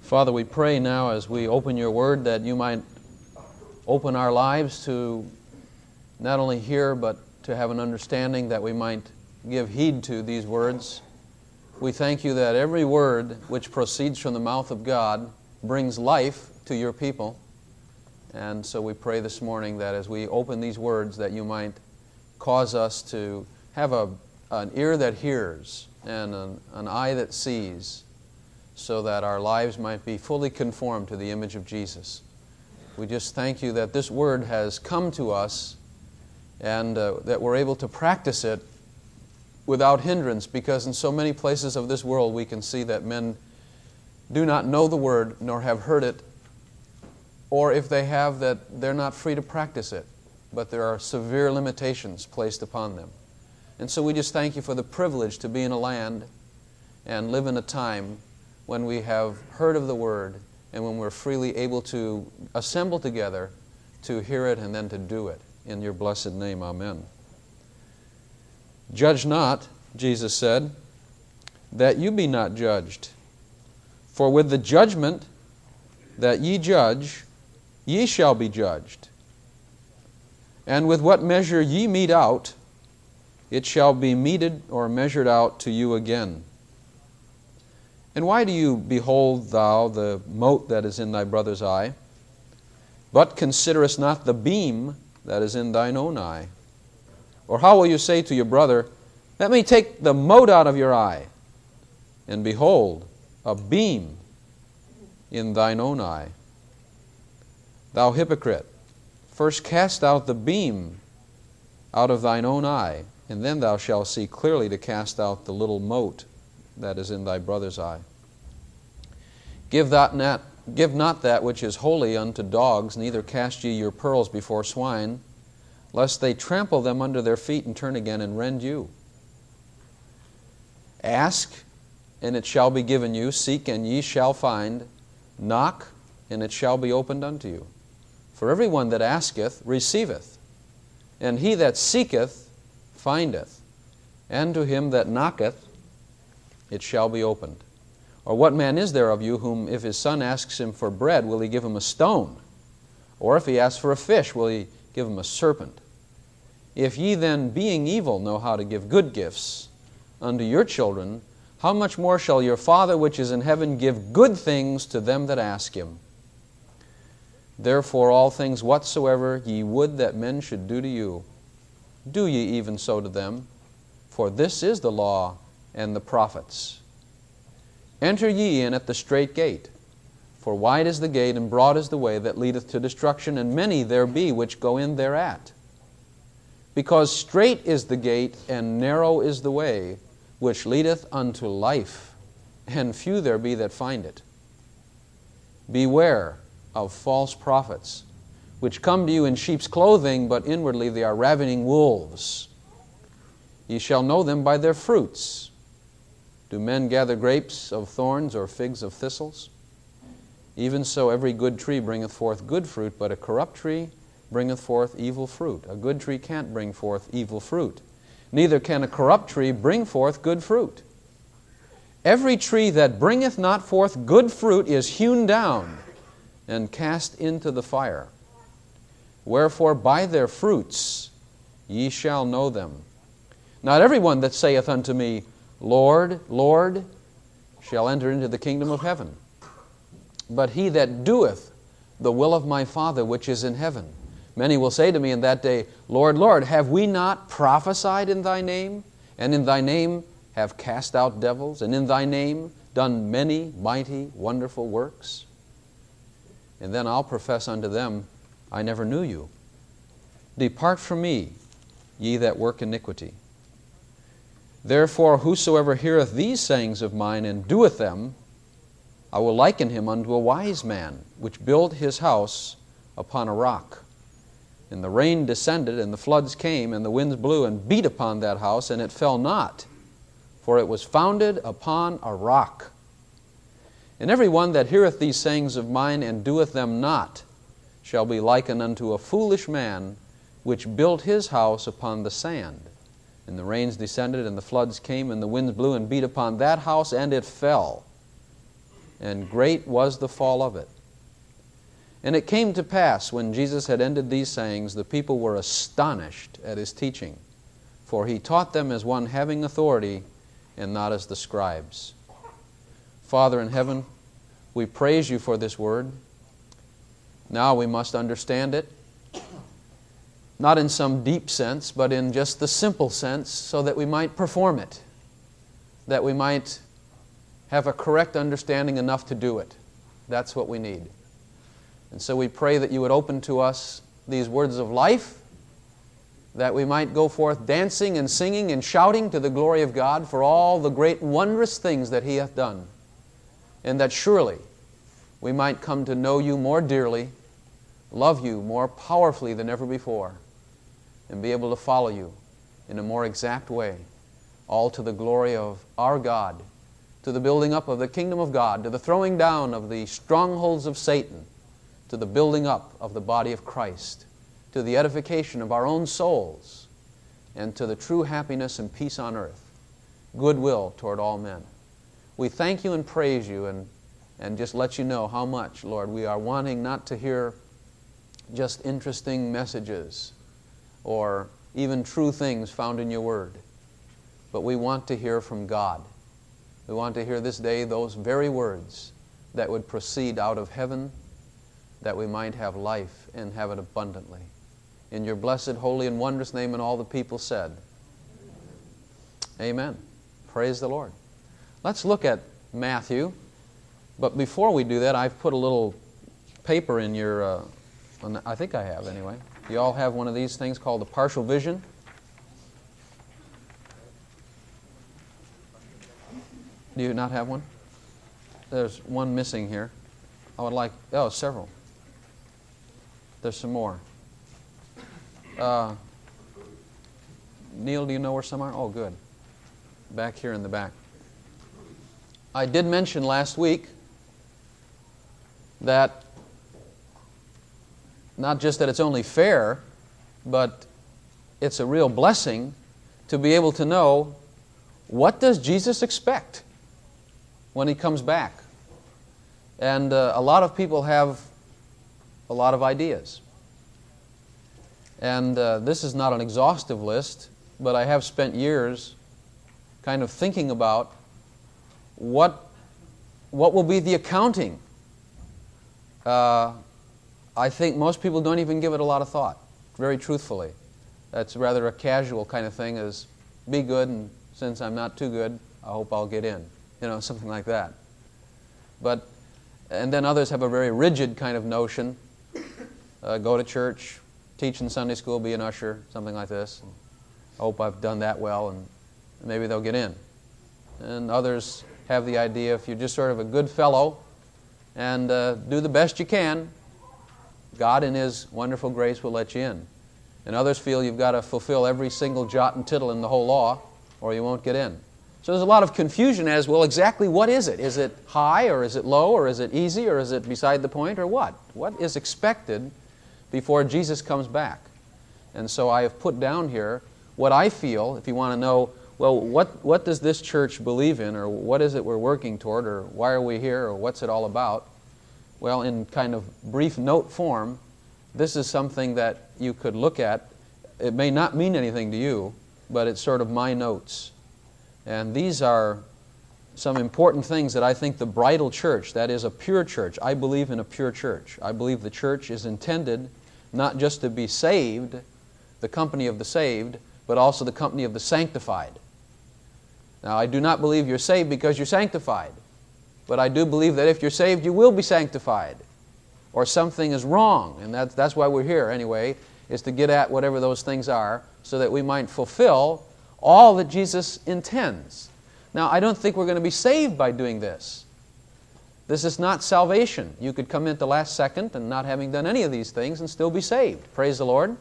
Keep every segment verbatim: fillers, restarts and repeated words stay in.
Father, we pray now as we open your word that you might open our lives to not only hear but to have an understanding, that we might give heed to these words. We thank you that every word which proceeds from the mouth of God brings life to your people. And so we pray this morning that as we open these words that you might cause us to have a, an ear that hears and an, an eye that sees, so that our lives might be fully conformed to the image of Jesus. We just thank you that this word has come to us and uh, that we're able to practice it without hindrance, because in so many places of this world we can see that men do not know the word nor have heard it, or if they have, that they're not free to practice it, but there are severe limitations placed upon them. And so we just thank you for the privilege to be in a land and live in a time when we have heard of the Word and when we're freely able to assemble together to hear it and then to do it. In your blessed name, amen. Judge not, Jesus said, that you be not judged. For with the judgment that ye judge, ye shall be judged. And with what measure ye mete out, it shall be meted or measured out to you again. And why do you behold thou the mote that is in thy brother's eye, but considerest not the beam that is in thine own eye? Or how will you say to your brother, let me take the mote out of your eye, and behold, a beam in thine own eye? Thou hypocrite, first cast out the beam out of thine own eye, and then thou shalt see clearly to cast out the little mote that is in thy brother's eye. Give that not, give not that which is holy unto dogs, neither cast ye your pearls before swine, lest they trample them under their feet and turn again and rend you. Ask, and it shall be given you. Seek, and ye shall find. Knock, and it shall be opened unto you. For every one that asketh receiveth, and he that seeketh findeth, and to him that knocketh it shall be opened. Or what man is there of you whom, if his son asks him for bread, will he give him a stone? Or if he asks for a fish, will he give him a serpent? If ye then, being evil, know how to give good gifts unto your children, how much more shall your Father which is in heaven give good things to them that ask Him? Therefore all things whatsoever ye would that men should do to you, do ye even so to them. For this is the law and the prophets. Enter ye in at the strait gate, for wide is the gate and broad is the way that leadeth to destruction, and many there be which go in thereat. Because strait is the gate and narrow is the way which leadeth unto life, and few there be that find it. Beware of false prophets, which come to you in sheep's clothing, but inwardly they are ravening wolves. Ye shall know them by their fruits. Do men gather grapes of thorns or figs of thistles? Even so every good tree bringeth forth good fruit, but a corrupt tree bringeth forth evil fruit. A good tree can't bring forth evil fruit. Neither can a corrupt tree bring forth good fruit. Every tree that bringeth not forth good fruit is hewn down and cast into the fire. Wherefore by their fruits ye shall know them. Not every one that saith unto me, Lord, Lord, shall enter into the kingdom of heaven, but he that doeth the will of my Father which is in heaven. Many will say to me in that day, Lord, Lord, have we not prophesied in thy name, and in thy name have cast out devils, and in thy name done many mighty, wonderful works? And then I'll profess unto them, I never knew you. Depart from me, ye that work iniquity. Therefore whosoever heareth these sayings of mine and doeth them, I will liken him unto a wise man, which built his house upon a rock. And the rain descended, and the floods came, and the winds blew and beat upon that house, and it fell not, for it was founded upon a rock. And every one that heareth these sayings of mine and doeth them not shall be likened unto a foolish man, which built his house upon the sand. And the rains descended, and the floods came, and the winds blew and beat upon that house, and it fell. and great was the fall of it. And it came to pass, when Jesus had ended these sayings, the people were astonished at his teaching, for he taught them as one having authority, and not as the scribes. Father in heaven, we praise you for this word. Now we must understand it, not in some deep sense, but in just the simple sense, so that we might perform it, that we might have a correct understanding enough to do it. That's what we need. And so we pray that you would open to us these words of life, that we might go forth dancing and singing and shouting to the glory of God for all the great wondrous things that he hath done, and that surely we might come to know you more dearly, love you more powerfully than ever before, and be able to follow you in a more exact way, all to the glory of our God, to the building up of the kingdom of God, to the throwing down of the strongholds of Satan, to the building up of the body of Christ, to the edification of our own souls, and to the true happiness and peace on earth, goodwill toward all men. We thank you and praise you, and, and just let you know how much, Lord, we are wanting not to hear just interesting messages or even true things found in your word, but we want to hear from God. We want to hear this day those very words that would proceed out of heaven, that we might have life and have it abundantly. In your blessed, holy, and wondrous name, and all the people said, amen. Praise the Lord. Let's look at Matthew. But before we do that, I've put a little paper in your, uh, I think I have anyway. You all have one of these things called the partial vision. Do you not have one? There's one missing here. I would like, oh, several. There's some more. Uh, Neil, do you know where some are? Oh, good. Back here in the back. I did mention last week that not just that it's only fair, but it's a real blessing to be able to know, what does Jesus expect when he comes back? And uh, a lot of people have a lot of ideas. And uh, this is not an exhaustive list, but I have spent years kind of thinking about what, what will be the accounting. Uh, I think most people don't even give it a lot of thought, very truthfully. That's rather a casual kind of thing, as be good, and since I'm not too good, I hope I'll get in. You know, something like that. But, and then others have a very rigid kind of notion. Uh, go to church, teach in Sunday school, be an usher, something like this. I hope I've done that well, and maybe they'll get in. And others have the idea, if you're just sort of a good fellow and uh, do the best you can, God in His wonderful grace will let you in. And others feel you've got to fulfill every single jot and tittle in the whole law, or you won't get in. So there's a lot of confusion as, well, exactly what is it? Is it high, or is it low, or is it easy, or is it beside the point, or what? What is expected before Jesus comes back? And so I have put down here what I feel, if you want to know, well, what, what does this church believe in, or what is it we're working toward, or why are we here, or what's it all about? Well, in kind of brief note form, this is something that you could look at. It may not mean anything to you, but it's sort of my notes. And these are some important things that I think the bridal church, that is a pure church, I believe in a pure church. I believe the church is intended not just to be saved, the company of the saved, but also the company of the sanctified. Now, I do not believe you're saved because you're sanctified, but I do believe that if you're saved, you will be sanctified, or something is wrong, and that's, that's why we're here anyway, is to get at whatever those things are so that we might fulfill all that Jesus intends. Now, I don't think we're going to be saved by doing this. This is not salvation. You could come in at the last second and not having done any of these things and still be saved. Praise the Lord.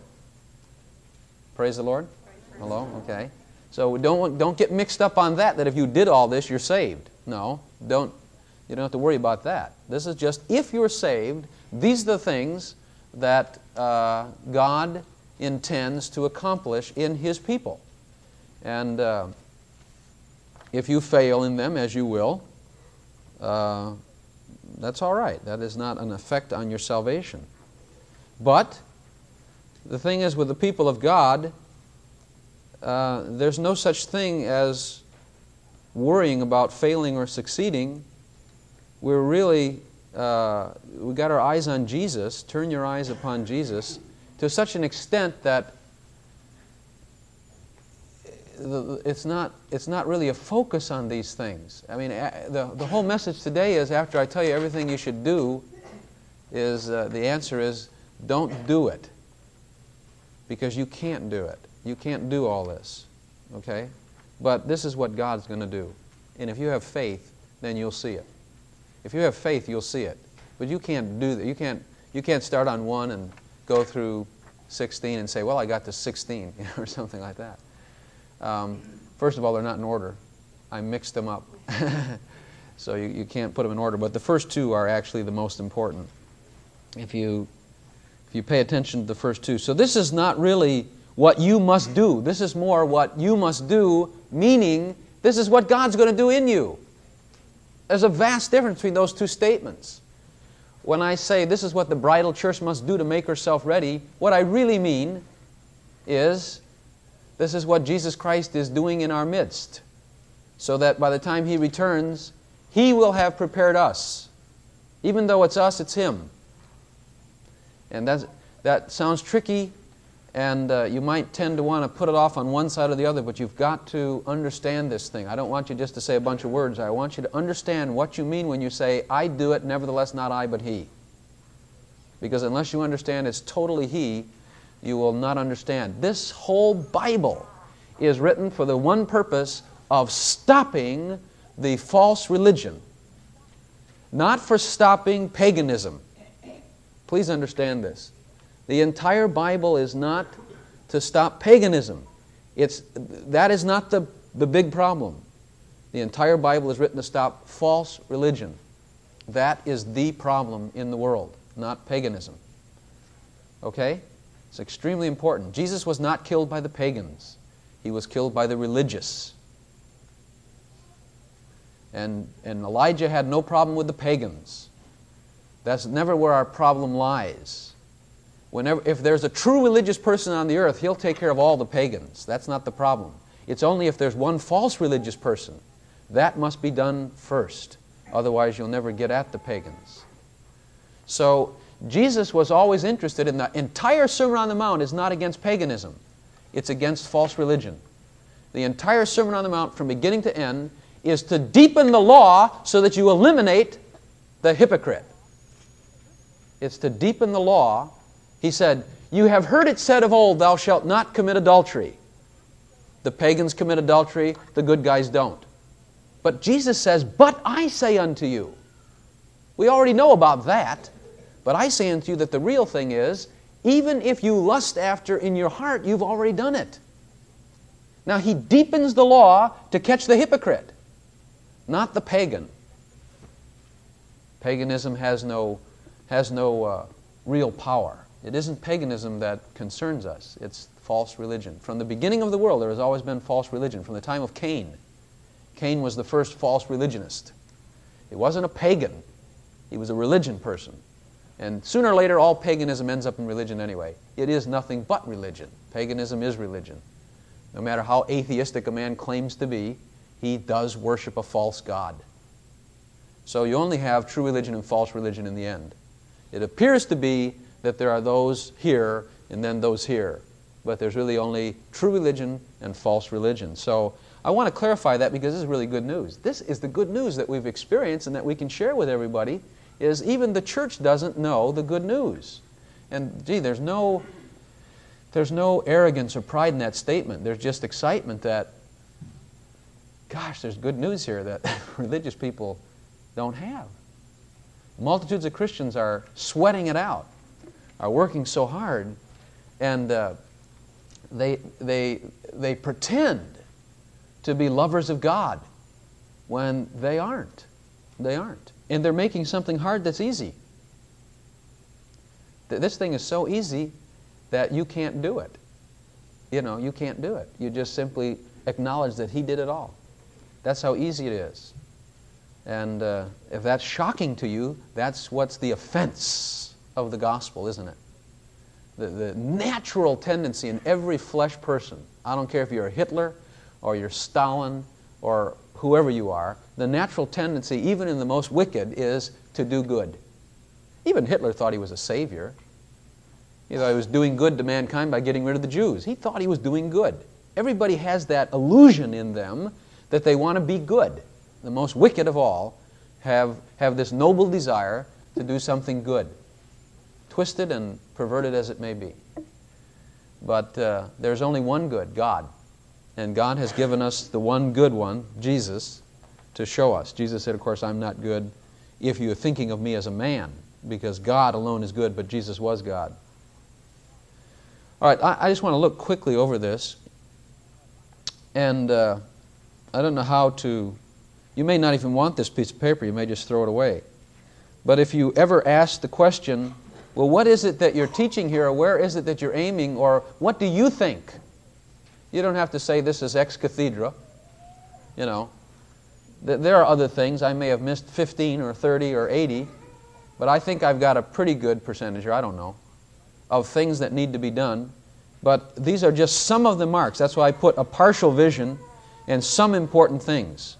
Praise the Lord. Hello? Okay. So don't, don't get mixed up on that, that if you did all this, you're saved. No, don't. You don't have to worry about that. This is just, if you're saved, these are the things that uh, God intends to accomplish in His people. And uh, if you fail in them, as you will, uh, That's all right. That is not an effect on your salvation. But the thing is, with the people of God, uh, there's no such thing as worrying about failing or succeeding. We're really, uh, we got our eyes on Jesus. Turn your eyes upon Jesus to such an extent that it's not, it's not really a focus on these things. I mean, the, the whole message today is, after I tell you everything you should do, is uh, the answer is, don't do it. Because you can't do it. You can't do all this. Okay? But this is what God's going to do. And if you have faith, then you'll see it. If you have faith, you'll see it. But you can't do that. You can't, you can't start on one and go through sixteen and say, well, I got to sixteen, or something like that. Um, first of all, they're not in order. I mixed them up. So you, you can't put them in order. But the first two are actually the most important, if you, if you pay attention to the first two. So this is not really what you must do. This is more what you must do, meaning this is what God's going to do in you. There's a vast difference between those two statements. When I say this is what the bridal church must do to make herself ready, what I really mean is this is what Jesus Christ is doing in our midst, so that by the time He returns, He will have prepared us. Even though it's us, it's Him. And that's, that sounds tricky, and uh, you might tend to want to put it off on one side or the other, but you've got to understand this thing. I don't want you just to say a bunch of words. I want you to understand what you mean when you say, I do it, nevertheless not I, but He. Because unless you understand it's totally He, you will not understand. This whole Bible is written for the one purpose of stopping the false religion, not for stopping paganism. Please understand this. The entire Bible is not to stop paganism. It's, that is not the, the big problem. The entire Bible is written to stop false religion. That is the problem in the world, not paganism. Okay? It's extremely important. Jesus was not killed by the pagans. He was killed by the religious. And, and Elijah had no problem with the pagans. That's never where our problem lies. Whenever, if there's a true religious person on the earth, he'll take care of all the pagans. That's not the problem. It's only if there's one false religious person. That must be done first. Otherwise, you'll never get at the pagans. So, Jesus was always interested in the entire Sermon on the Mount is not against paganism. It's against false religion. The entire Sermon on the Mount, from beginning to end, is to deepen the law so that you eliminate the hypocrite. It's to deepen the law. He said, you have heard it said of old, thou shalt not commit adultery. The pagans commit adultery, the good guys don't. But Jesus says, but I say unto you. We already know about that. But I say unto you that the real thing is, even if you lust after in your heart, you've already done it. Now He deepens the law to catch the hypocrite, not the pagan. Paganism has no, has no uh, real power. It isn't paganism that concerns us. It's false religion. From the beginning of the world, there has always been false religion. From the time of Cain. Cain was the first false religionist. He wasn't a pagan. He was a religion person. And sooner or later, all paganism ends up in religion anyway. It is nothing but religion. Paganism is religion. No matter how atheistic a man claims to be, he does worship a false god. So you only have true religion and false religion in the end. It appears to be that there are those here and then those here. But there's really only true religion and false religion. So I want to clarify that because this is really good news. This is the good news that we've experienced and that we can share with everybody, is even the church doesn't know the good news. And gee, there's no, there's no arrogance or pride in that statement. There's just excitement that, gosh, there's good news here that religious people don't have. Multitudes of Christians are sweating it out, are working so hard, and uh, they, they, they pretend to be lovers of God when they aren't. They aren't. And they're making something hard that's easy. This thing is so easy that you can't do it. You know, you can't do it. You just simply acknowledge that He did it all. That's how easy it is. And uh, if that's shocking to you, that's what's the offense of the gospel, isn't it? The, the natural tendency in every flesh person, I don't care if you're a Hitler or you're Stalin or whoever you are, the natural tendency, even in the most wicked, is to do good. Even Hitler thought he was a savior. He thought he was doing good to mankind by getting rid of the Jews. He thought he was doing good. Everybody has that illusion in them that they want to be good. The most wicked of all have, have this noble desire to do something good, twisted and perverted as it may be. But uh, there's only one good, God. And God has given us the one good one, Jesus, to show us. Jesus said, of course, I'm not good if you're thinking of me as a man, because God alone is good, but Jesus was God. All right, I, I just want to look quickly over this. And uh, I don't know how to... You may not even want this piece of paper. You may just throw it away. But if you ever ask the question, well, what is it that you're teaching here, or where is it that you're aiming, or what do you think? You don't have to say this is ex cathedra. You know, there are other things. I may have missed fifteen or thirty or eighty, but I think I've got a pretty good percentage, or I don't know, of things that need to be done. But these are just some of the marks. That's why I put a partial vision and some important things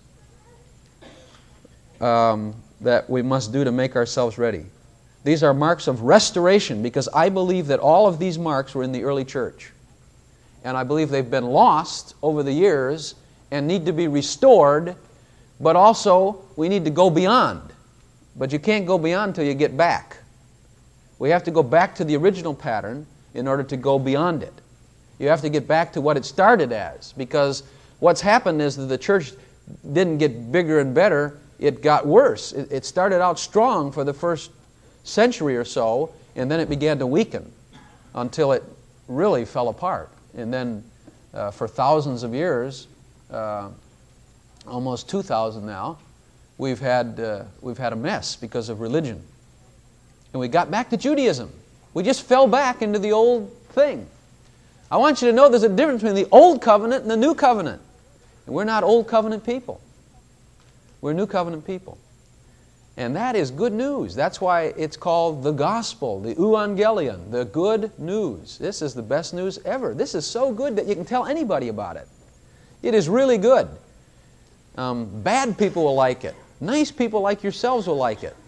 um, that we must do to make ourselves ready. These are marks of restoration, because I believe that all of these marks were in the early church. And I believe they've been lost over the years and need to be restored, but also we need to go beyond. But you can't go beyond until you get back. We have to go back to the original pattern in order to go beyond it. You have to get back to what it started as, because what's happened is that the church didn't get bigger and better, it got worse. It, it started out strong for the first century or so, and then it began to weaken until it really fell apart. And then uh, for thousands of years, uh, almost two thousand now, we've had, uh, we've had a mess because of religion. And we got back to Judaism. We just fell back into the old thing. I want you to know there's a difference between the old covenant and the new covenant. And we're not old covenant people. We're new covenant people. And that is good news. That's why it's called the gospel, the euangelion, the good news. This is the best news ever. This is so good that you can tell anybody about it. It is really good. Um, bad people will like it. Nice people like yourselves will like it.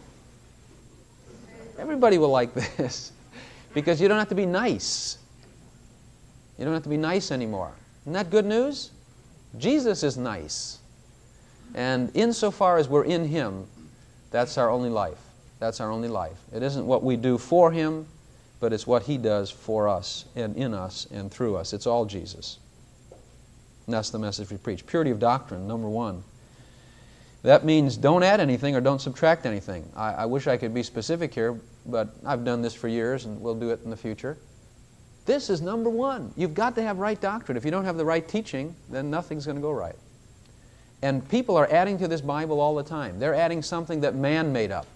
Everybody will like this, because you don't have to be nice. You don't have to be nice anymore. Isn't that good news? Jesus is nice. And insofar as we're in Him, that's our only life. That's our only life. It isn't what we do for Him, but it's what He does for us and in us and through us. It's all Jesus. And that's the message we preach. Purity of doctrine, number one. That means don't add anything or don't subtract anything. I, I wish I could be specific here, but I've done this for years and we'll do it in the future. This is number one. You've got to have right doctrine. If you don't have the right teaching, then nothing's going to go right. And people are adding to this Bible all the time. They're adding something that man made up.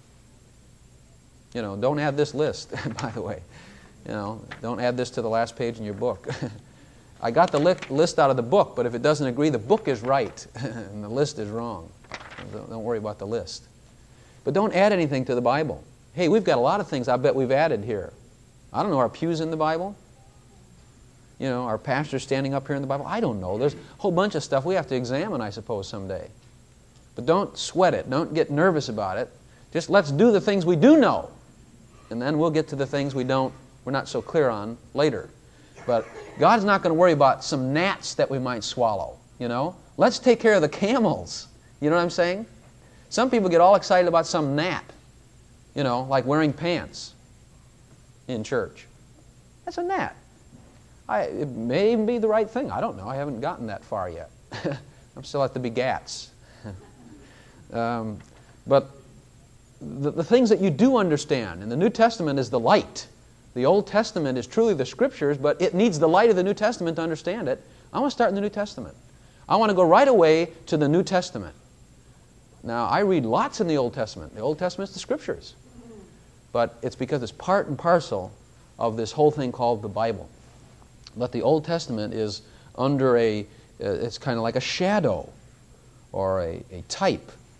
You know, don't add this list, by the way. You know, don't add this to the last page in your book. I got the li- list out of the book, but if it doesn't agree, the book is right and the list is wrong. Don't, don't worry about the list. But don't add anything to the Bible. Hey, we've got a lot of things I bet we've added here. I don't know, are pews in the Bible? You know, are pastors standing up here in the Bible? I don't know. There's a whole bunch of stuff we have to examine, I suppose, someday. But don't sweat it. Don't get nervous about it. Just let's do the things we do know. And then we'll get to the things we don't, we're not so clear on later. But God's not going to worry about some gnats that we might swallow, you know. Let's take care of the camels. You know what I'm saying? Some people get all excited about some gnat, you know, like wearing pants in church. That's a gnat. I, it may even be the right thing. I don't know. I haven't gotten that far yet. I'm still at the begats. um, but the, the things that you do understand, and the New Testament is the light. The Old Testament is truly the Scriptures, but it needs the light of the New Testament to understand it. I want to start in the New Testament. I want to go right away to the New Testament. Now, I read lots in the Old Testament. The Old Testament is the Scriptures. But it's because it's part and parcel of this whole thing called the Bible. But the Old Testament is under a, uh, it's kind of like a shadow or a, a type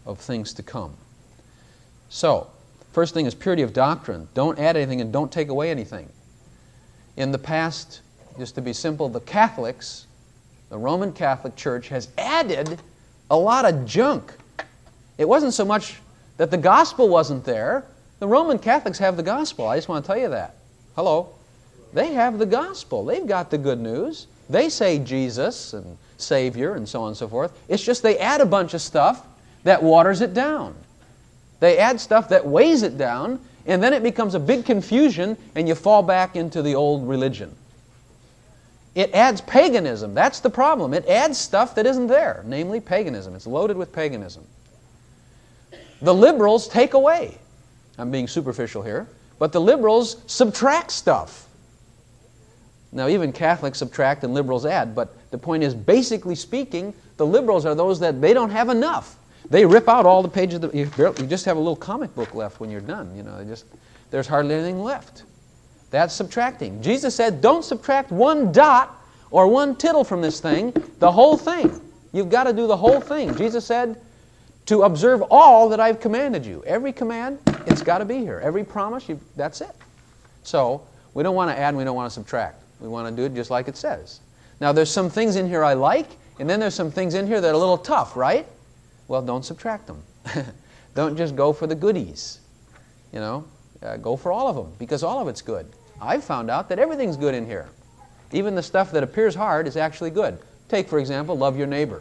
of things to come. So, first thing is purity of doctrine. Don't add anything and don't take away anything. In the past, just to be simple, the Catholics, the Roman Catholic Church has added a lot of junk. It wasn't so much that the gospel wasn't there. The Roman Catholics have the gospel. I just want to tell you that. Hello. They have the gospel. They've got the good news. They say Jesus and Savior and so on and so forth. It's just they add a bunch of stuff that waters it down. They add stuff that weighs it down, and then it becomes a big confusion, and you fall back into the old religion. It adds paganism. That's the problem. It adds stuff that isn't there, namely paganism. It's loaded with paganism. The liberals take away. I'm being superficial here, but the liberals subtract stuff. Now, even Catholics subtract and liberals add, but the point is, basically speaking, the liberals are those that they don't have enough. They rip out all the pages. Of the, you, barely, you just have a little comic book left when you're done. You know, they just, there's hardly anything left. That's subtracting. Jesus said, don't subtract one dot or one tittle from this thing, the whole thing. You've got to do the whole thing. Jesus said, to observe all that I've commanded you. Every command, it's got to be here. Every promise, you, that's it. So, we don't want to add and we don't want to subtract. We want to do it just like it says. Now, there's some things in here I like, and then there's some things in here that are a little tough, right? Well, don't subtract them. Don't just go for the goodies. You know, uh, go for all of them, because all of it's good. I've found out that everything's good in here. Even the stuff that appears hard is actually good. Take, for example, love your neighbor.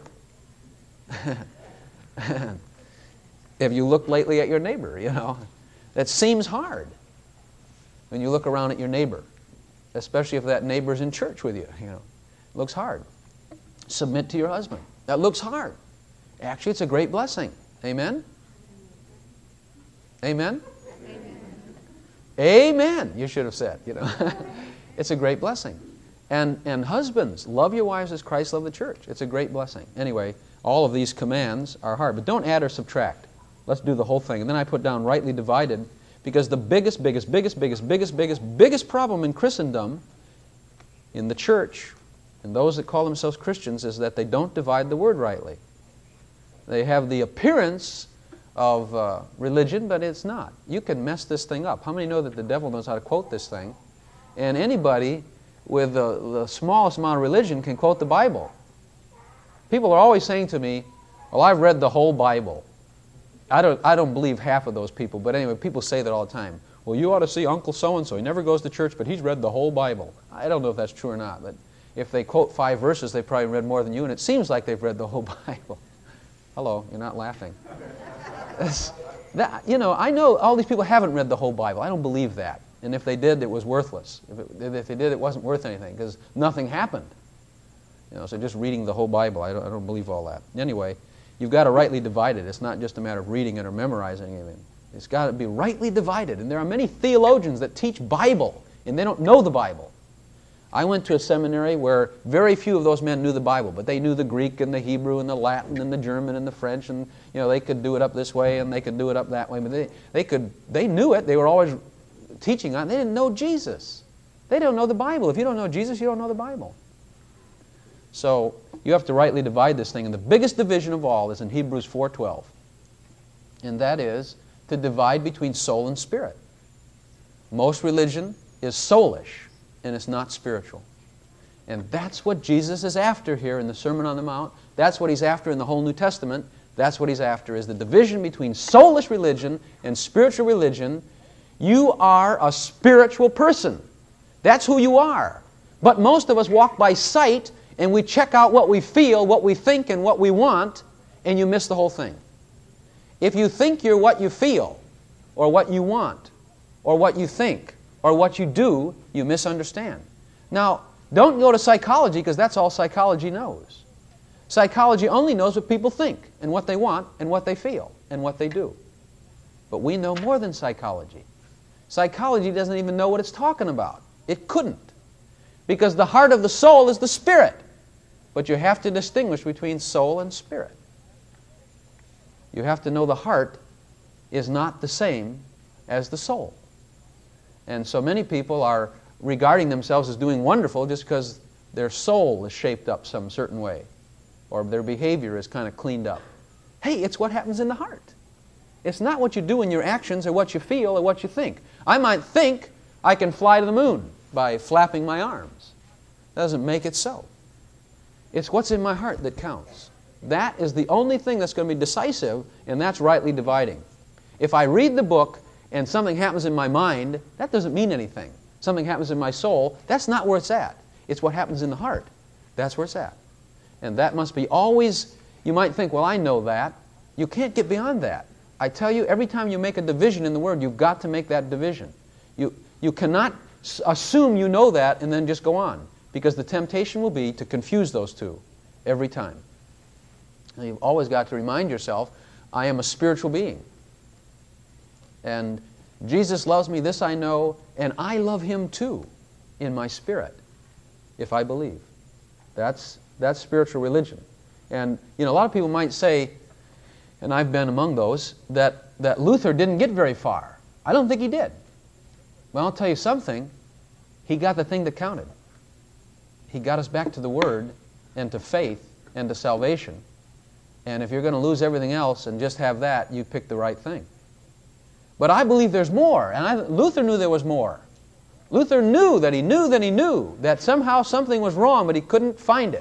Have you looked lately at your neighbor, you know? That seems hard when you look around at your neighbor, especially if that neighbor's in church with you, you know. It looks hard. Submit to your husband. That looks hard. Actually, it's a great blessing. Amen? Amen? Amen. Amen, you should have said, you know. It's a great blessing. And, and husbands, love your wives as Christ loved the church. It's a great blessing. Anyway, all of these commands are hard, but don't add or subtract. Let's do the whole thing. And then I put down rightly divided, because the biggest, biggest, biggest, biggest, biggest, biggest, biggest problem in Christendom, in the church, and those that call themselves Christians, is that they don't divide the word rightly. They have the appearance of uh, religion, but it's not. You can mess this thing up. How many know that the devil knows how to quote this thing? And anybody with the, the smallest amount of religion can quote the Bible. People are always saying to me, well, I've read the whole Bible. I don't, I don't believe half of those people, but anyway, people say that all the time. Well, you ought to see Uncle so-and-so. He never goes to church, but he's read the whole Bible. I don't know if that's true or not, but if they quote five verses, they've probably read more than you, and it seems like they've read the whole Bible. Hello, you're not laughing. That, you know, I know all these people haven't read the whole Bible. I don't believe that. And if they did, it was worthless. If, it, if they did, it wasn't worth anything, because nothing happened. You know, so just reading the whole Bible, I don't, I don't believe all that. Anyway, you've got to rightly divide it. It's not just a matter of reading it or memorizing it. It's got to be rightly divided. And there are many theologians that teach Bible, and they don't know the Bible. I went to a seminary where very few of those men knew the Bible, but they knew the Greek and the Hebrew and the Latin and the German and the French, and you know, they could do it up this way and they could do it up that way. But they, they could they knew it. They were always teaching on it. They didn't know Jesus. They don't know the Bible. If you don't know Jesus, you don't know the Bible. So you have to rightly divide this thing. And the biggest division of all is in Hebrews four twelve. And that is to divide between soul and spirit. Most religion is soulish, and it's not spiritual. And that's what Jesus is after here in the Sermon on the Mount. That's what He's after in the whole New Testament. That's what He's after, is the division between soulish religion and spiritual religion. You are a spiritual person. That's who you are. But most of us walk by sight, and we check out what we feel, what we think, and what we want, and you miss the whole thing. If you think you're what you feel, or what you want, or what you think, or what you do, you misunderstand. Now, don't go to psychology, because that's all psychology knows. Psychology only knows what people think, and what they want, and what they feel, and what they do. But we know more than psychology. Psychology doesn't even know what it's talking about. It couldn't. Because the heart of the soul is the spirit. But you have to distinguish between soul and spirit. You have to know the heart is not the same as the soul. And so many people are regarding themselves as doing wonderful just because their soul is shaped up some certain way, or their behavior is kind of cleaned up. Hey, it's what happens in the heart. It's not what you do in your actions or what you feel or what you think. I might think I can fly to the moon by flapping my arms. That doesn't make it so. It's what's in my heart that counts. That is the only thing that's going to be decisive, and that's rightly dividing. If I read the book and something happens in my mind, that doesn't mean anything. Something happens in my soul, that's not where it's at. It's what happens in the heart. That's where it's at. And that must be always, you might think, well, I know that. You can't get beyond that. I tell you, every time you make a division in the Word, you've got to make that division. You, you cannot s- assume you know that and then just go on, because the temptation will be to confuse those two every time. And you've always got to remind yourself, I am a spiritual being. And Jesus loves me, this I know, and I love Him too in my spirit, if I believe. That's, that's spiritual religion. And you know, a lot of people might say, and I've been among those, that, that Luther didn't get very far. I don't think he did. Well, I'll tell you something. He got the thing that counted. He got us back to the Word and to faith and to salvation. And if you're going to lose everything else and just have that, you picked the right thing. But I believe there's more. And I, Luther knew there was more. Luther knew that he knew that he knew that somehow something was wrong, but he couldn't find it.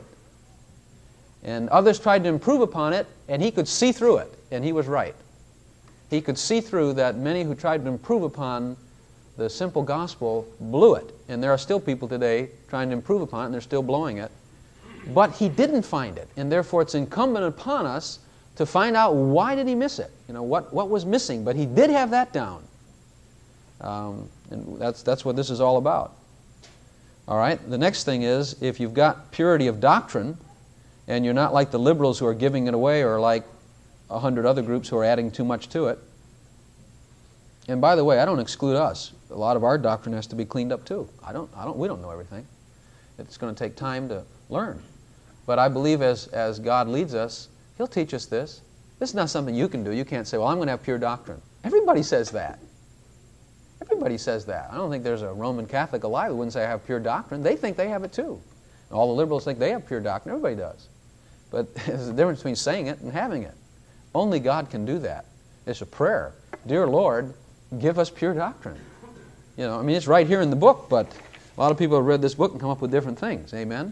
And others tried to improve upon it, and he could see through it, and he was right. He could see through that many who tried to improve upon the simple gospel blew it. And there are still people today trying to improve upon it, and they're still blowing it. But he didn't find it, and therefore it's incumbent upon us to find out why did he miss it. You know, what, what was missing. But he did have that down. Um, and that's, that's what this is all about. All right, the next thing is, if you've got purity of doctrine, and you're not like the liberals who are giving it away, or like a hundred other groups who are adding too much to it. And by the way, I don't exclude us. A lot of our doctrine has to be cleaned up too. I don't, I don't, we don't know everything. It's going to take time to learn. But I believe as, as God leads us, He'll teach us this. This is not something you can do. You can't say, well, I'm going to have pure doctrine. Everybody says that. Everybody says that. I don't think there's a Roman Catholic alive who wouldn't say I have pure doctrine. They think they have it too. All the liberals think they have pure doctrine. Everybody does. But there's a difference between saying it and having it. Only God can do that. It's a prayer. Dear Lord, give us pure doctrine. You know, I mean, it's right here in the book, but a lot of people have read this book and come up with different things. Amen?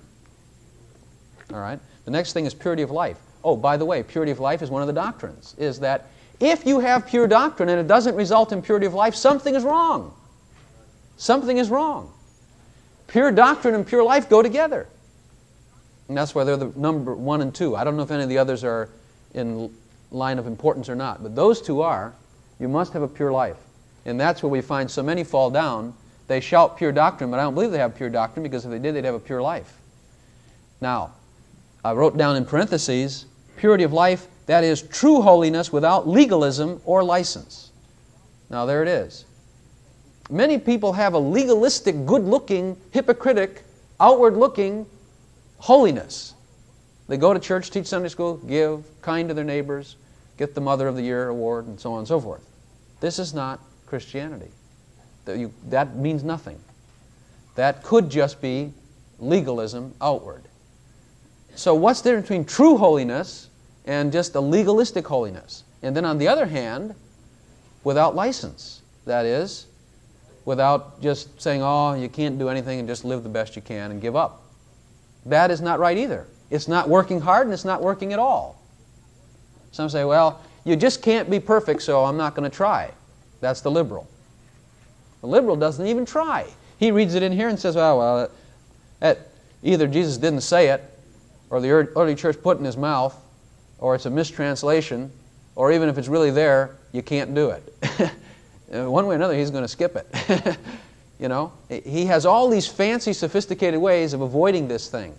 All right. The next thing is purity of life. Oh, by the way, purity of life is one of the doctrines, is that if you have pure doctrine and it doesn't result in purity of life, something is wrong. Something is wrong. Pure doctrine and pure life go together. And that's why they're the number one and two. I don't know if any of the others are in line of importance or not, but those two are. You must have a pure life. And that's where we find so many fall down. They shout pure doctrine, but I don't believe they have pure doctrine, because if they did, they'd have a pure life. Now, I wrote down in parentheses, purity of life, that is true holiness without legalism or license. Now, there it is. Many people have a legalistic, good-looking, hypocritic, outward-looking holiness. They go to church, teach Sunday school, give, kind to their neighbors, get the Mother of the Year award, and so on and so forth. This is not Christianity. That, you, that means nothing. That could just be legalism outward. So what's the difference between true holiness and just a legalistic holiness? And then on the other hand, without license. That is, without just saying, oh, you can't do anything and just live the best you can and give up. That is not right either. It's not working hard and it's not working at all. Some say, well, you just can't be perfect, so I'm not going to try. That's the liberal. The liberal doesn't even try. He reads it in here and says, well, well, that either Jesus didn't say it, or the early church put it in his mouth, or it's a mistranslation, or even if it's really there, you can't do it. One way or another, he's going to skip it. You know, he has all these fancy, sophisticated ways of avoiding this thing.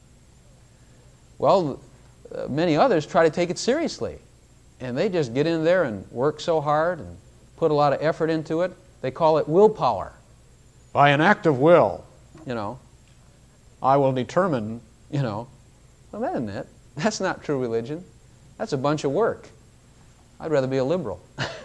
Well, uh, many others try to take it seriously. And they just get in there and work so hard and put a lot of effort into it. They call it willpower. By an act of will, you know, I will determine, you know. Well, that isn't it. That's not true religion. That's a bunch of work. I'd rather be a liberal.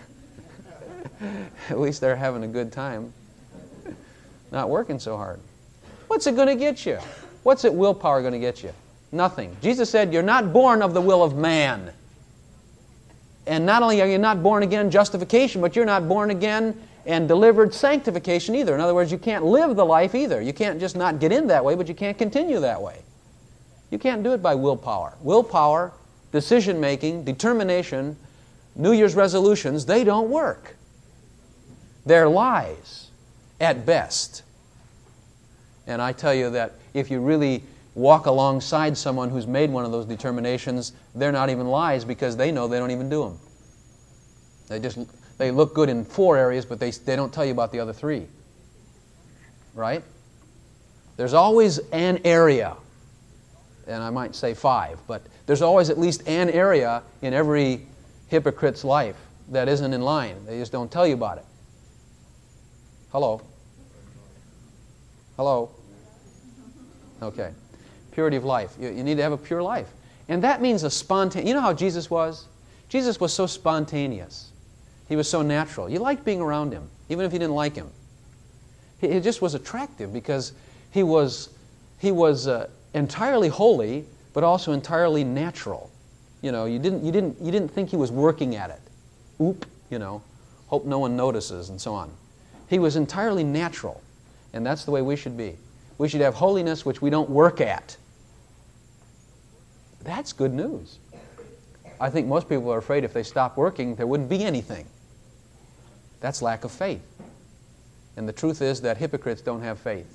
At least they're having a good time. Not working so hard. What's it going to get you? What's it willpower going to get you? Nothing. Jesus said, you're not born of the will of man. And not only are you not born again justification, but you're not born again and delivered sanctification either. In other words, you can't live the life either. You can't just not get in that way, but you can't continue that way. You can't do it by willpower. Willpower, decision-making, determination, New Year's resolutions, they don't work. They're lies at best. And I tell you that if you really walk alongside someone who's made one of those determinations, they're not even lies because they know they don't even do them. They just they look good in four areas, but they, they don't tell you about the other three. Right? There's always an area, and I might say five, but there's always at least an area in every hypocrite's life that isn't in line. They just don't tell you about it. Hello? Hello? Okay. Purity of life. You, you need to have a pure life. And that means a spontaneous... You know how Jesus was? Jesus was so spontaneous. He was so natural. You liked being around Him, even if you didn't like Him. He, he just was attractive because He was, he was uh, entirely holy, but also entirely natural. You know, you didn't, you, didn't, you didn't think He was working at it. Oop, you know, hope no one notices, and so on. He was entirely natural, and that's the way we should be. We should have holiness which we don't work at. That's good news. I think most people are afraid if they stop working, there wouldn't be anything. That's lack of faith. And the truth is that hypocrites don't have faith.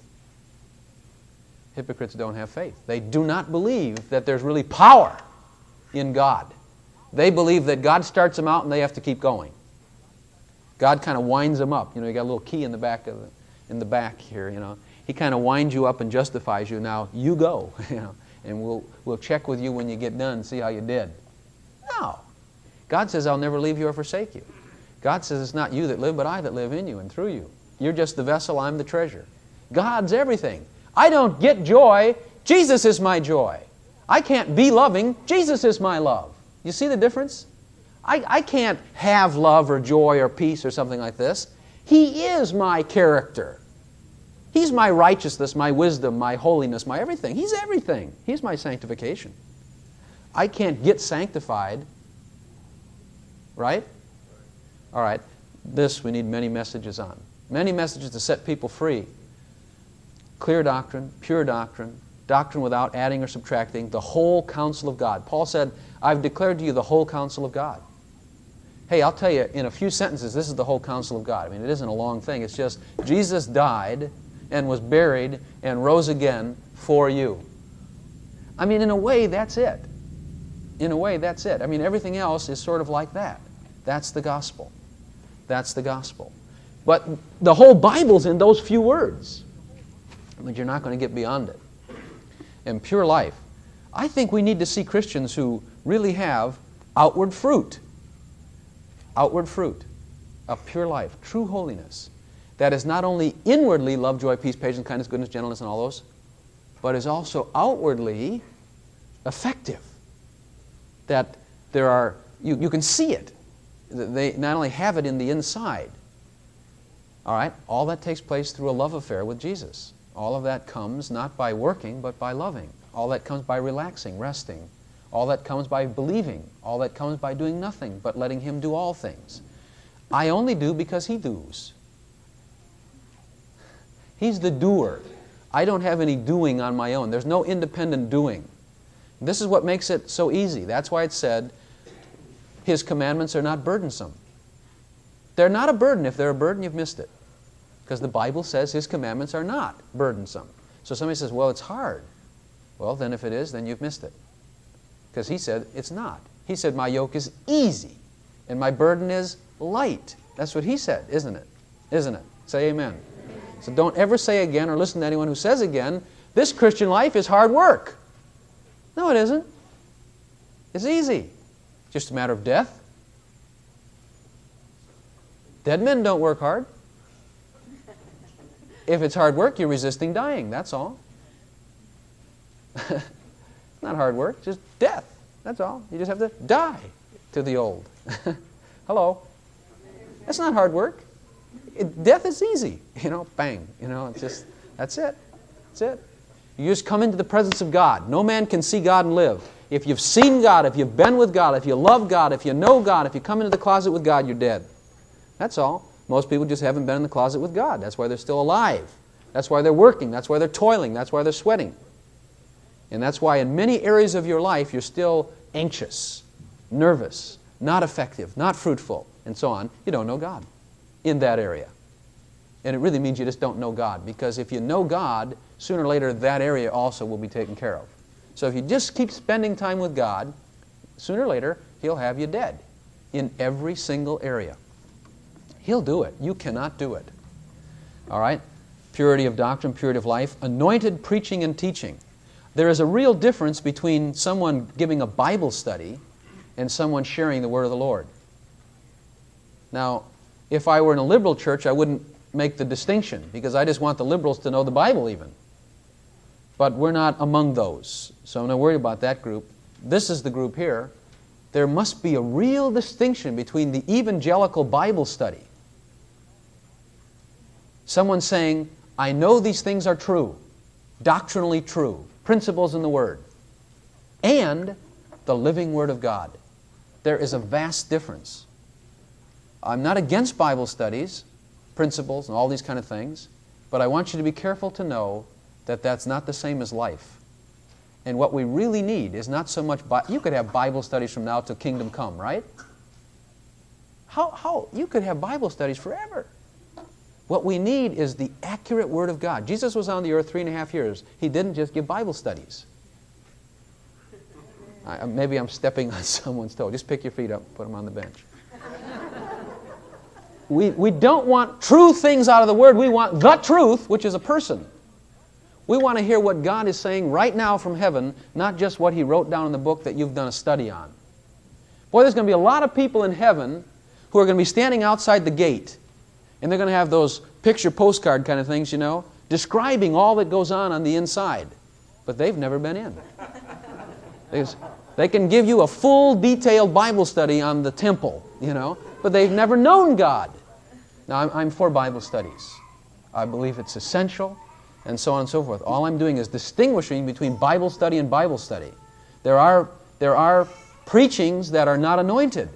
Hypocrites don't have faith. They do not believe that there's really power in God. They believe that God starts them out and they have to keep going. God kind of winds them up. You know, you got a little key in the back of the, in the back here, you know. He kind of winds you up and justifies you. Now, you go, you know, and we'll, we'll check with you when you get done and see how you did. No. God says, I'll never leave you or forsake you. God says, it's not you that live, but I that live in you and through you. You're just the vessel, I'm the treasure. God's everything. I don't get joy. Jesus is my joy. I can't be loving. Jesus is my love. You see the difference? I, I can't have love or joy or peace or something like this. He is my character. He's my righteousness, my wisdom, my holiness, my everything. He's everything. He's my sanctification. I can't get sanctified. Right? All right. This we need many messages on. Many messages to set people free. Clear doctrine, pure doctrine, doctrine without adding or subtracting, the whole counsel of God. Paul said, I've declared to you the whole counsel of God. Hey, I'll tell you, in a few sentences, this is the whole counsel of God. I mean, it isn't a long thing. It's just, Jesus died and was buried and rose again for you. I mean, in a way, that's it. In a way, that's it. I mean, everything else is sort of like that. That's the gospel. That's the gospel. But the whole Bible's in those few words. But you're not going to get beyond it. And pure life. I think we need to see Christians who really have outward fruit. Outward fruit of pure life, true holiness. That is not only inwardly love, joy, peace, patience, kindness, goodness, gentleness, and all those, but is also outwardly effective. That there are, you, you can see it. They not only have it in the inside. All right? All that takes place through a love affair with Jesus. All of that comes not by working, but by loving. All that comes by relaxing, resting. All that comes by believing. All that comes by doing nothing, but letting Him do all things. I only do because He does. He's the doer. I don't have any doing on my own. There's no independent doing. This is what makes it so easy. That's why it said, His commandments are not burdensome. They're not a burden. If they're a burden, you've missed it. Because the Bible says His commandments are not burdensome. So somebody says, well, it's hard. Well, then if it is, then you've missed it. Because He said it's not. He said, my yoke is easy and my burden is light. That's what He said, isn't it? Isn't it? Say amen. So don't ever say again or listen to anyone who says again, this Christian life is hard work. No, it isn't. It's easy. It's just a matter of death. Dead men don't work hard. If it's hard work, you're resisting dying. That's all. Not hard work, just death. That's all. You just have to die to the old. Hello. That's not hard work. It, death is easy. You know, bang. You know, it's just, that's it. That's it. You just come into the presence of God. No man can see God and live. If you've seen God, if you've been with God, if you love God, if you know God, if you come into the closet with God, you're dead. That's all. Most people just haven't been in the closet with God. That's why they're still alive. That's why they're working. That's why they're toiling. That's why they're sweating. And that's why in many areas of your life you're still anxious, nervous, not effective, not fruitful, and so on. You don't know God in that area. And it really means you just don't know God, because if you know God, sooner or later that area also will be taken care of. So if you just keep spending time with God, sooner or later He'll have you dead in every single area. He'll do it. You cannot do it. All right? Purity of doctrine, purity of life, anointed preaching and teaching. There is a real difference between someone giving a Bible study and someone sharing the Word of the Lord. Now, if I were in a liberal church, I wouldn't make the distinction, because I just want the liberals to know the Bible even. But we're not among those, so I'm not worried about that group. This is the group here. There must be a real distinction between the evangelical Bible study, someone saying, I know these things are true, doctrinally true, principles in the Word, and the living Word of God. There is a vast difference. I'm not against Bible studies, principles, and all these kind of things, but I want you to be careful to know that that's not the same as life. And what we really need is not so much, Bi- you could have Bible studies from now till kingdom come, right? How, how, you could have Bible studies forever. What we need is the accurate Word of God. Jesus was on the earth three and a half years. He didn't just give Bible studies. I, maybe I'm stepping on someone's toe. Just pick your feet up, put them on the bench. We, we don't want true things out of the Word. We want the truth, which is a person. We want to hear what God is saying right now from heaven, not just what He wrote down in the book that you've done a study on. Boy, there's going to be a lot of people in heaven who are going to be standing outside the gate, and they're going to have those picture postcard kind of things, you know, describing all that goes on on the inside. But they've never been in. There's, they can give you a full, detailed Bible study on the temple, you know, but they've never known God. Now, I'm, I'm for Bible studies. I believe it's essential, and so on and so forth. All I'm doing is distinguishing between Bible study and Bible study. There are, there are preachings that are not anointed.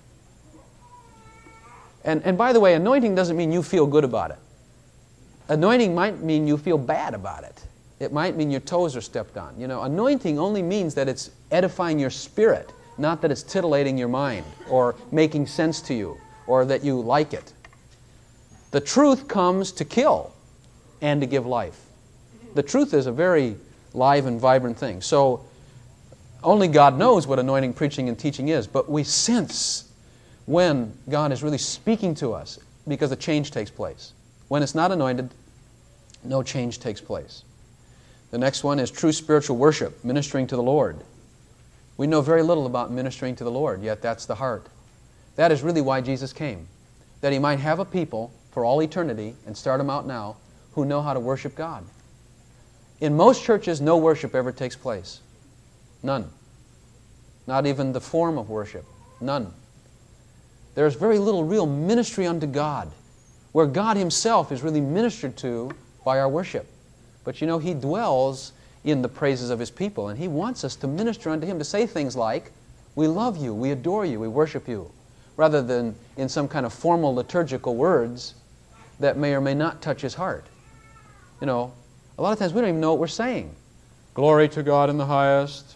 And, and by the way, anointing doesn't mean you feel good about it. Anointing might mean you feel bad about it. It might mean your toes are stepped on. You know, anointing only means that it's edifying your spirit, not that it's titillating your mind or making sense to you or that you like it. The truth comes to kill and to give life. The truth is a very live and vibrant thing. So only God knows what anointing, preaching, and teaching is, but we sense when God is really speaking to us, because a change takes place. When it's not anointed, no change takes place. The next one is true spiritual worship, ministering to the Lord. We know very little about ministering to the Lord, yet that's the heart. That is really why Jesus came, that He might have a people for all eternity, and start them out now, who know how to worship God. In most churches, no worship ever takes place. None. Not even the form of worship. None. There's very little real ministry unto God, where God Himself is really ministered to by our worship. But you know, He dwells in the praises of His people, and He wants us to minister unto Him, to say things like, we love you, we adore you, we worship you, rather than in some kind of formal liturgical words that may or may not touch His heart. You know, a lot of times we don't even know what we're saying. Glory to God in the highest,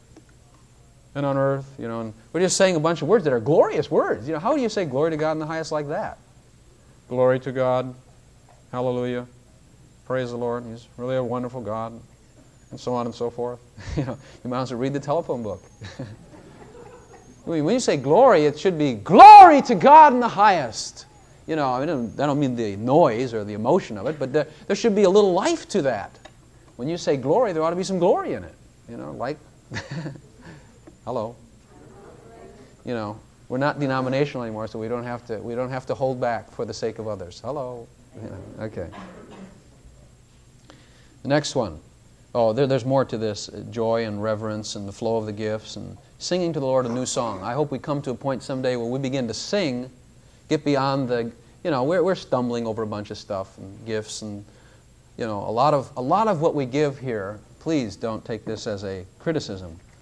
and on earth, you know, and we're just saying a bunch of words that are glorious words. You know, how do you say glory to God in the highest like that? Glory to God, hallelujah, praise the Lord, He's really a wonderful God, and so on and so forth. You know, you might as well read the telephone book. When you say glory, it should be glory to God in the highest. You know, I mean, I don't mean the noise or the emotion of it, but there, there should be a little life to that. When you say glory, there ought to be some glory in it. You know, like, hello. You know, we're not denominational anymore, so we don't have to we don't have to hold back for the sake of others. Hello. You know, okay. The next one. Oh, there, there's more to this. Joy and reverence and the flow of the gifts and singing to the Lord a new song. I hope we come to a point someday where we begin to sing, get beyond the, you know, we're, we're stumbling over a bunch of stuff and gifts and, you know, a lot of a lot of what we give here, please don't take this as a criticism.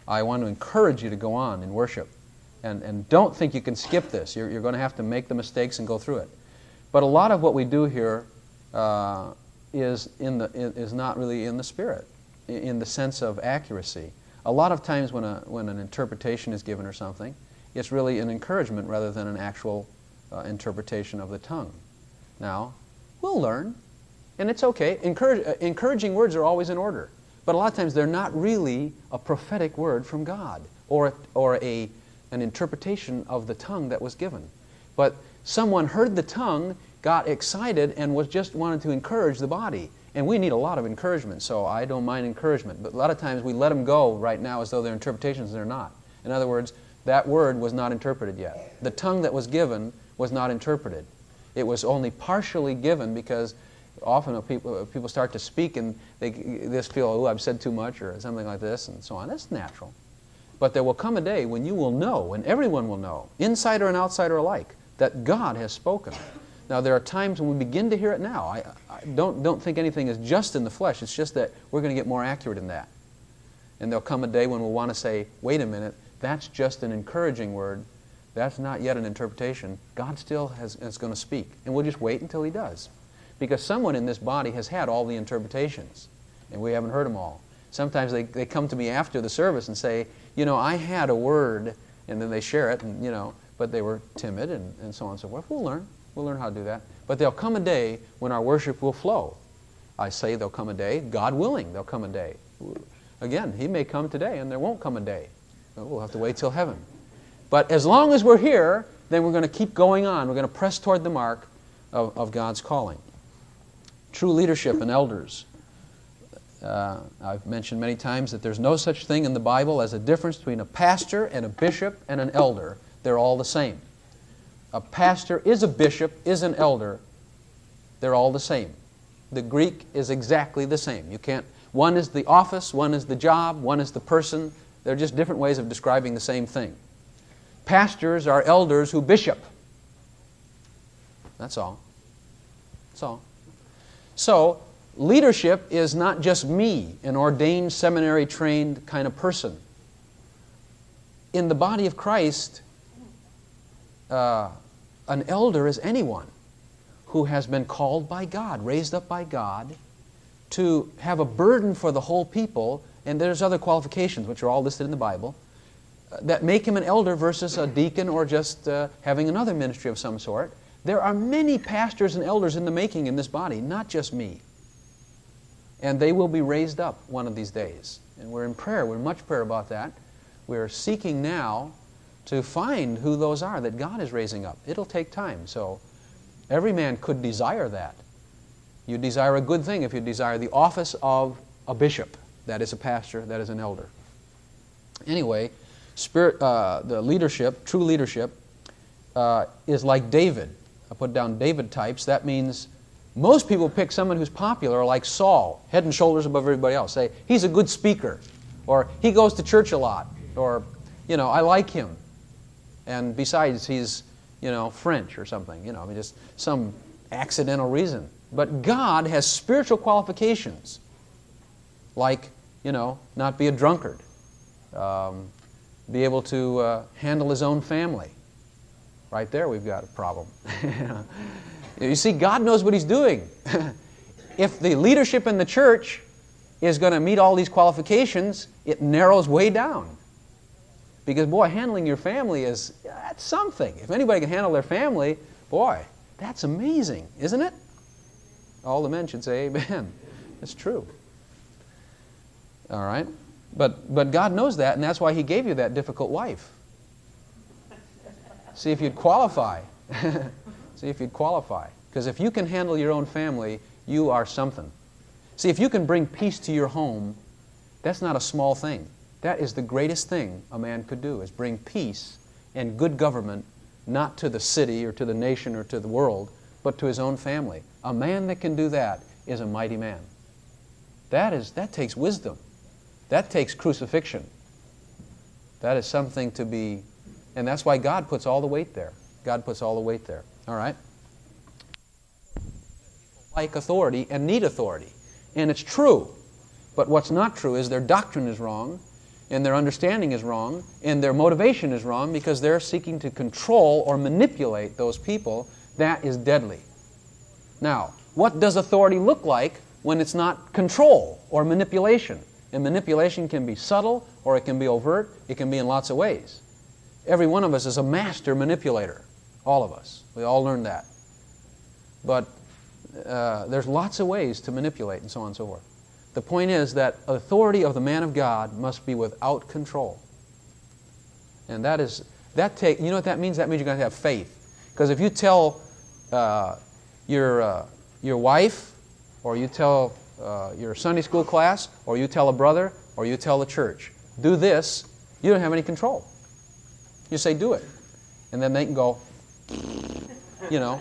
I want to encourage you to go on in worship. And, and don't think you can skip this. You're, you're going to have to make the mistakes and go through it. But a lot of what we do here uh, is, in the, is not really in the Spirit, in the sense of accuracy. A lot of times when, a, when an interpretation is given or something, it's really an encouragement rather than an actual uh, interpretation of the tongue. Now, we'll learn, and it's okay. Encourage, uh, encouraging words are always in order. But a lot of times they're not really a prophetic word from God or, or a, an interpretation of the tongue that was given. But someone heard the tongue, got excited, and was just wanted to encourage the body. And we need a lot of encouragement, so I don't mind encouragement. But a lot of times we let them go right now as though they're interpretations and they're not. In other words, that word was not interpreted yet. The tongue that was given was not interpreted. It was only partially given because often people, people start to speak and they just feel, oh, I've said too much or something like this and so on. That's natural. But there will come a day when you will know, and everyone will know, insider and outsider alike, that God has spoken. Now, there are times when we begin to hear it now. I, I don't, don't think anything is just in the flesh. It's just that we're going to get more accurate in that. And there'll come a day when we'll want to say, wait a minute, that's just an encouraging word. That's not yet an interpretation. God still has, is going to speak. And we'll just wait until He does. Because someone in this body has had all the interpretations, and we haven't heard them all. Sometimes they, they come to me after the service and say, you know, I had a word, and then they share it, and you know, but they were timid and, and so on and so forth. We'll learn. We'll learn how to do that. But there'll come a day when our worship will flow. I say there'll come a day, God willing, there'll come a day. Again, He may come today, and there won't come a day. We'll have to wait till heaven. But as long as we're here, then we're going to keep going on. We're going to press toward the mark of, of God's calling. True leadership and elders. Uh, I've mentioned many times that there's no such thing in the Bible as a difference between a pastor and a bishop and an elder. They're all the same. A pastor is a bishop, is an elder. They're all the same. The Greek is exactly the same. You can't, one is the office, one is the job, one is the person. They're just different ways of describing the same thing. Pastors are elders who bishop. That's all. That's all. So, leadership is not just me, an ordained, seminary-trained kind of person. In the body of Christ, uh, an elder is anyone who has been called by God, raised up by God, to have a burden for the whole people, and there's other qualifications, which are all listed in the Bible, uh, that make him an elder versus a deacon or just uh, having another ministry of some sort. There are many pastors and elders in the making in this body, not just me. And they will be raised up one of these days. And we're in prayer. We're in much prayer about that. We're seeking now to find who those are that God is raising up. It'll take time. So every man could desire that. You desire a good thing if you desire the office of a bishop. That is a pastor. That is an elder. Anyway, spirit, uh, the leadership, true leadership, uh, is like David. I put down David types. That means most people pick someone who's popular, like Saul, head and shoulders above everybody else. Say, he's a good speaker, or he goes to church a lot, or, you know, I like him. And besides, he's, you know, French or something, you know, I mean, just some accidental reason. But God has spiritual qualifications, like, you know, not be a drunkard, um, be able to uh, handle his own family. Right there we've got a problem. You see, God knows what He's doing. If the leadership in the church is going to meet all these qualifications, it narrows way down. Because, boy, handling your family is, that's something. If anybody can handle their family, boy, that's amazing, isn't it? All the men should say amen. It's true. All right? But, but God knows that, and that's why He gave you that difficult wife. See if you'd qualify. See if you'd qualify. Because if you can handle your own family, you are something. See, if you can bring peace to your home, that's not a small thing. That is the greatest thing a man could do, is bring peace and good government, not to the city or to the nation or to the world, but to his own family. A man that can do that is a mighty man. That is, that takes wisdom. That takes crucifixion. That is something to be... And that's why God puts all the weight there. God puts all the weight there. All right? People like authority and need authority. And it's true. But what's not true is their doctrine is wrong. and their understanding is wrong, and their motivation is wrong because they're seeking to control or manipulate those people. That is deadly. Now, what does authority look like when it's not control or manipulation? And manipulation can be subtle or it can be overt. It can be in lots of ways. Every one of us is a master manipulator. All of us. We all learned that. But uh, there's lots of ways to manipulate and so on and so forth. The point is that authority of the man of God must be without control. And that is, that take, you know what that means? That means you're going to have faith. Because if you tell uh, your, uh, your wife, or you tell uh, your Sunday school class, or you tell a brother, or you tell the church, do this, you don't have any control. You say, do it. And then they can go, you know,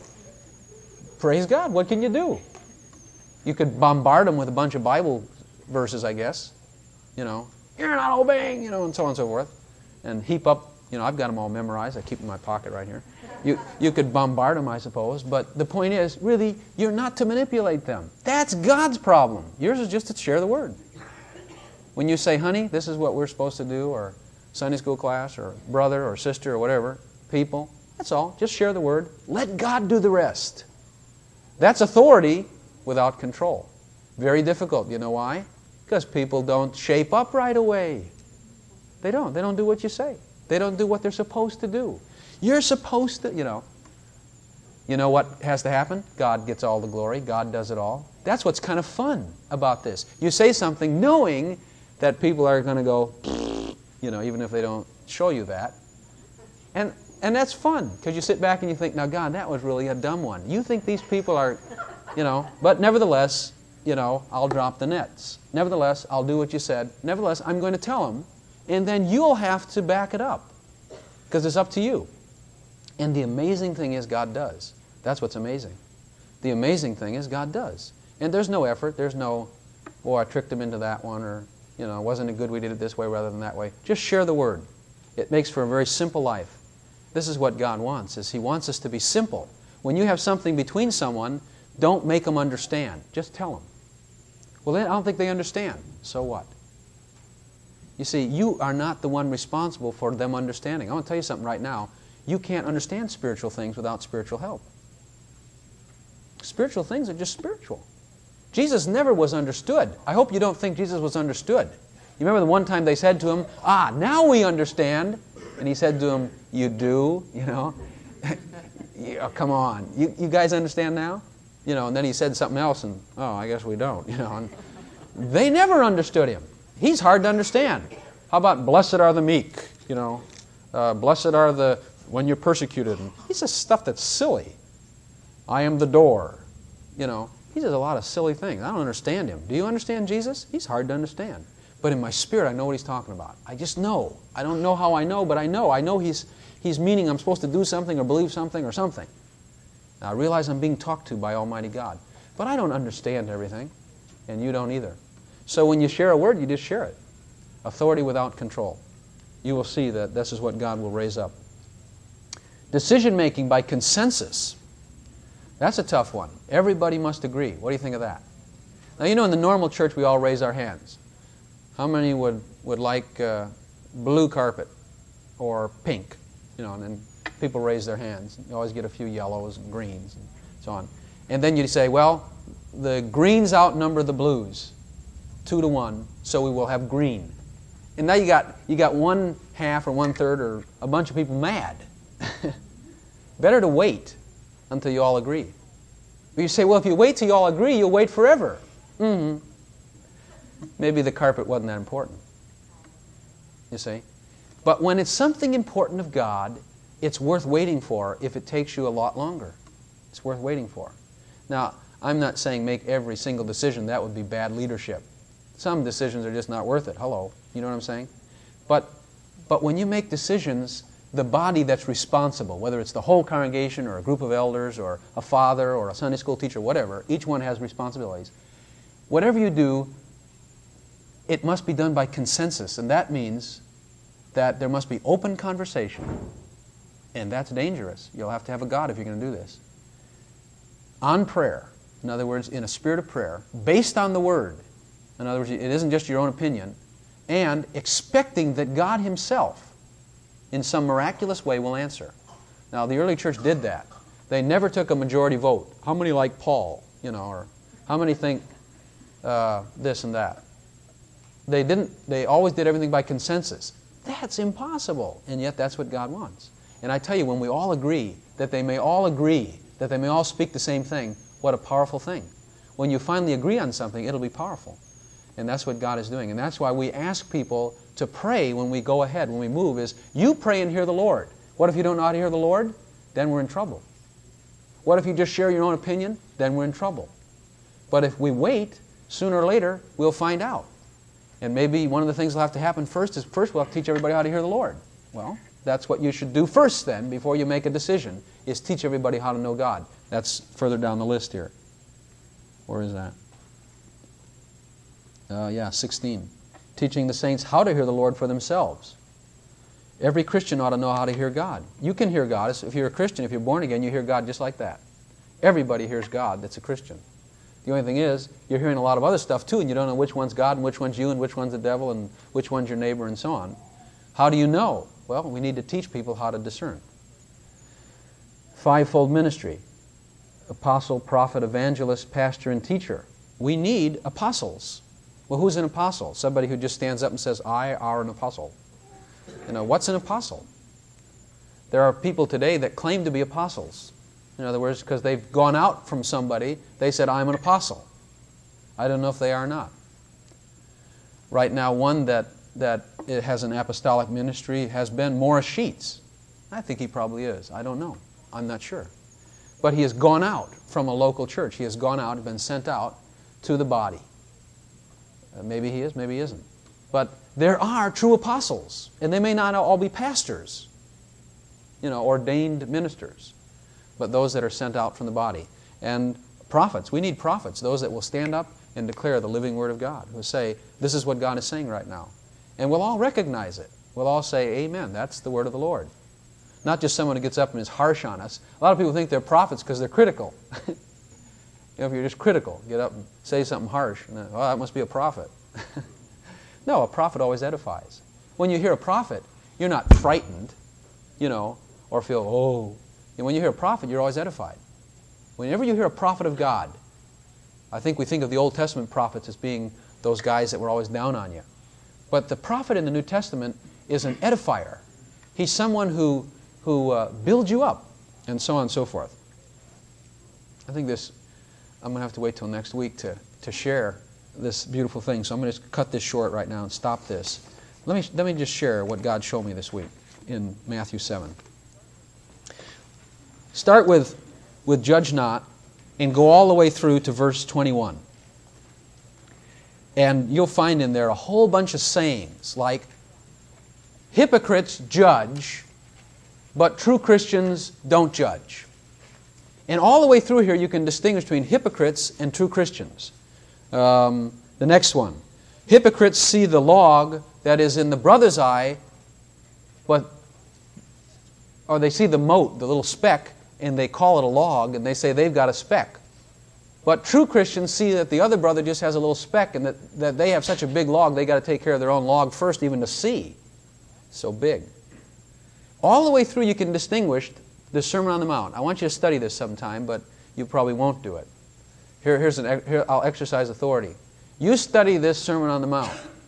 praise God, what can you do? You could bombard them with a bunch of Bible verses, I guess. You know, you're not obeying, you know, and so on and so forth. And heap up, you know, I've got them all memorized. I keep them in my pocket right here. You, you could bombard them, I suppose. But the point is, really, you're not to manipulate them. That's God's problem. Yours is just to share the Word. When you say, honey, this is what we're supposed to do, or Sunday school class, or brother, or sister, or whatever, people, that's all. Just share the Word. Let God do the rest. That's authority without control. Very difficult. You know why? Because people don't shape up right away. They don't. They don't do what you say. They don't do what they're supposed to do. You're supposed to, you know. You know what has to happen? God gets all the glory. God does it all. That's what's kind of fun about this. You say something knowing that people are going to go, you know, even if they don't show you that. And and that's fun, because you sit back and you think, now God, that was really a dumb one. You think these people are, you know, but nevertheless, you know, I'll drop the nets. Nevertheless, I'll do what you said. Nevertheless, I'm going to tell them, and then you'll have to back it up, because it's up to you. And the amazing thing is God does. That's what's amazing. The amazing thing is God does. And there's no effort. There's no, oh, I tricked him into that one, or, you know, wasn't it good we did it this way rather than that way. Just share the Word. It makes for a very simple life. This is what God wants, is He wants us to be simple. When you have something between someone, don't make them understand. Just tell them. Well, then I don't think they understand. So what? You see, you are not the one responsible for them understanding. I want to tell you something right now. You can't understand spiritual things without spiritual help. Spiritual things are just spiritual. Jesus never was understood. I hope you don't think Jesus was understood. You remember the one time they said to Him, ah, now we understand. And He said to them, you do, you know. Oh, come on. You, you guys understand now? You know, and then He said something else, and, oh, I guess we don't, you know. And they never understood Him. He's hard to understand. How about blessed are the meek, you know. Uh, blessed are the, when you're persecuted. And he says stuff that's silly. I am the door, you know. He says a lot of silly things. I don't understand Him. Do you understand Jesus? He's hard to understand. But in my spirit, I know what He's talking about. I just know. I don't know how I know, but I know. I know He's, he's meaning I'm supposed to do something or believe something or something. Now, I realize I'm being talked to by Almighty God. But I don't understand everything, and you don't either. So when you share a word, you just share it. Authority without control. You will see that this is what God will raise up. Decision-making by consensus. That's a tough one. Everybody must agree. What do you think of that? Now, you know, in the normal church, we all raise our hands. How many would, would like uh, blue carpet or pink? You know, and then people raise their hands. You always get a few yellows and greens and so on. And then you say, well, the greens outnumber the blues, two to one, so we will have green. And now you got, you got one half or one third or a bunch of people mad. Better to wait until you all agree. But you say, well, if you wait till you all agree, you'll wait forever. Mm-hmm. Maybe the carpet wasn't that important. You see? But when it's something important of God, it's worth waiting for if it takes you a lot longer. It's worth waiting for. Now, I'm not saying make every single decision. That would be bad leadership. Some decisions are just not worth it. Hello. You know what I'm saying? But, but when you make decisions, the body that's responsible, whether it's the whole congregation or a group of elders or a father or a Sunday school teacher, whatever, each one has responsibilities. Whatever you do, it must be done by consensus, and that means that there must be open conversation, and that's dangerous. You'll have to have a God if you're going to do this. On prayer, in other words, in a spirit of prayer, based on the Word. In other words, it isn't just your own opinion, and expecting that God Himself, in some miraculous way, will answer. Now, the early church did that. They never took a majority vote. How many like Paul? You know, or how many think uh, this and that? They didn't. They always did everything by consensus. That's impossible, and yet that's what God wants. And I tell you, when we all agree that they may all agree, that they may all speak the same thing, what a powerful thing. When you finally agree on something, it'll be powerful. And that's what God is doing. And that's why we ask people to pray when we go ahead, when we move, is you pray and hear the Lord. What if you don't know how to hear the Lord? Then we're in trouble. What if you just share your own opinion? Then we're in trouble. But if we wait, sooner or later, we'll find out. And maybe one of the things that will have to happen first is first we'll have to teach everybody how to hear the Lord. Well, that's what you should do first then, before you make a decision, is teach everybody how to know God. That's further down the list here. Where is that? Uh, yeah, sixteen. Teaching the saints how to hear the Lord for themselves. Every Christian ought to know how to hear God. You can hear God. If you're a Christian, if you're born again, you hear God just like that. Everybody hears God that's a Christian. The only thing is, you're hearing a lot of other stuff too, and you don't know which one's God and which one's you and which one's the devil and which one's your neighbor and so on. How do you know? Well, we need to teach people how to discern. Fivefold ministry. Apostle, prophet, evangelist, pastor, and teacher. We need apostles. Well, who's an apostle? Somebody who just stands up and says, I are an apostle. You know, what's an apostle? There are people today that claim to be apostles. In other words, because they've gone out from somebody, they said, I'm an apostle. I don't know if they are or not. Right now, one that, that it has an apostolic ministry has been Morris Sheets. I think he probably is. I don't know. I'm not sure. But he has gone out from a local church. He has gone out and been sent out to the body. Uh, maybe he is, maybe he isn't. But there are true apostles, and they may not all be pastors, you know, ordained ministers, but those that are sent out from the body. And prophets, we need prophets, those that will stand up and declare the living Word of God, who say, this is what God is saying right now. And we'll all recognize it. We'll all say, amen, that's the Word of the Lord. Not just someone who gets up and is harsh on us. A lot of people think they're prophets because they're critical. You know, if you're just critical, get up and say something harsh, and then, oh, that must be a prophet. No, a prophet always edifies. When you hear a prophet, you're not frightened, you know, or feel, oh. And when you hear a prophet, you're always edified. Whenever you hear a prophet of God, I think we think of the Old Testament prophets as being those guys that were always down on you. But the prophet in the New Testament is an edifier. He's someone who, who uh, builds you up, and so on and so forth. I think this, I'm going to have to wait till next week to, to share this beautiful thing. So I'm going to cut this short right now and stop this. Let me, let me just share what God showed me this week in Matthew seven. Start with, with judge not and go all the way through to verse twenty-one. And you'll find in there a whole bunch of sayings like, hypocrites judge, but true Christians don't judge. And all the way through here you can distinguish between hypocrites and true Christians. Um, the next one. Hypocrites see the log that is in the brother's eye, but, or they see the mote, the little speck, and they call it a log, and they say they've got a speck. But true Christians see that the other brother just has a little speck, and that, that they have such a big log, they've got to take care of their own log first, even to see. So big. All the way through you can distinguish the Sermon on the Mount. I want you to study this sometime, but you probably won't do it. Here, here's an, here, I'll exercise authority. You study this Sermon on the Mount.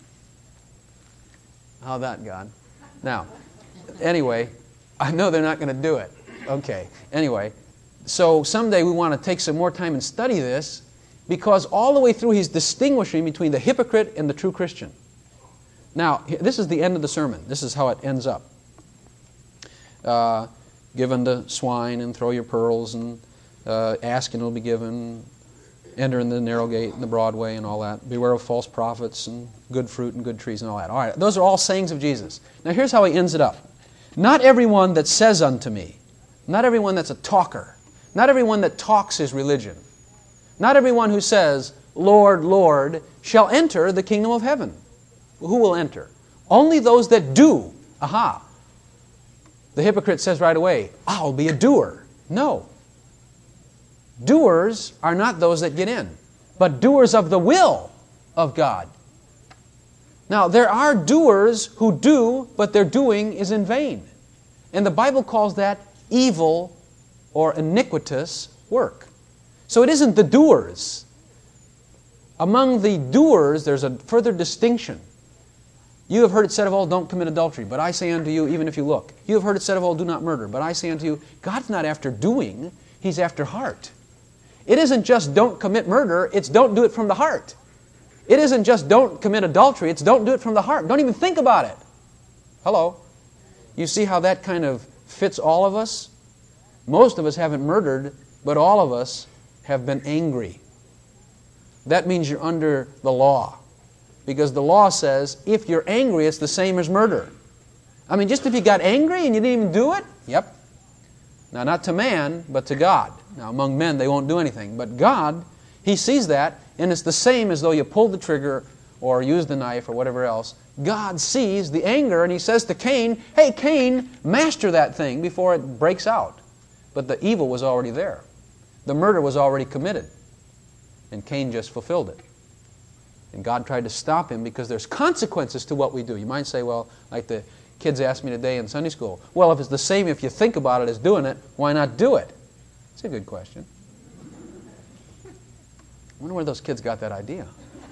How that, God? Now, anyway, I know they're not going to do it. Okay, anyway, so someday we want to take some more time and study this, because all the way through he's distinguishing between the hypocrite and the true Christian. Now, this is the end of the sermon. This is how it ends up. Uh, give unto swine and throw your pearls, and uh, ask and it will be given. Enter in the narrow gate and the broad way and all that. Beware of false prophets and good fruit and good trees and all that. All right, those are all sayings of Jesus. Now here's how he ends it up. Not everyone that says unto me, not everyone that's a talker, not everyone that talks his religion, not everyone who says, Lord, Lord, shall enter the kingdom of heaven. Who will enter? Only those that do. Aha. The hypocrite says right away, I'll be a doer. No. Doers are not those that get in, but doers of the will of God. Now, there are doers who do, but their doing is in vain. And the Bible calls that evil or iniquitous work. So it isn't the doers. Among the doers, there's a further distinction. You have heard it said of old, don't commit adultery. But I say unto you, even if you look. You have heard it said of old, do not murder. But I say unto you, God's not after doing, He's after heart. It isn't just don't commit murder, it's don't do it from the heart. It isn't just don't commit adultery, it's don't do it from the heart. Don't even think about it. Hello? You see how that kind of fits all of us? Most of us haven't murdered, but all of us have been angry. That means you're under the law. Because the law says, if you're angry, it's the same as murder. I mean, just if you got angry and you didn't even do it? Yep. Now, not to man, but to God. Now, among men, they won't do anything. But God, He sees that, and it's the same as though you pulled the trigger or used the knife or whatever else. God sees the anger, and He says to Cain, hey, Cain, master that thing before it breaks out. But the evil was already there. The murder was already committed. And Cain just fulfilled it. And God tried to stop him because there's consequences to what we do. You might say, well, like the kids asked me today in Sunday school, well, if it's the same if you think about it as doing it, why not do it? It's a good question. I wonder where those kids got that idea.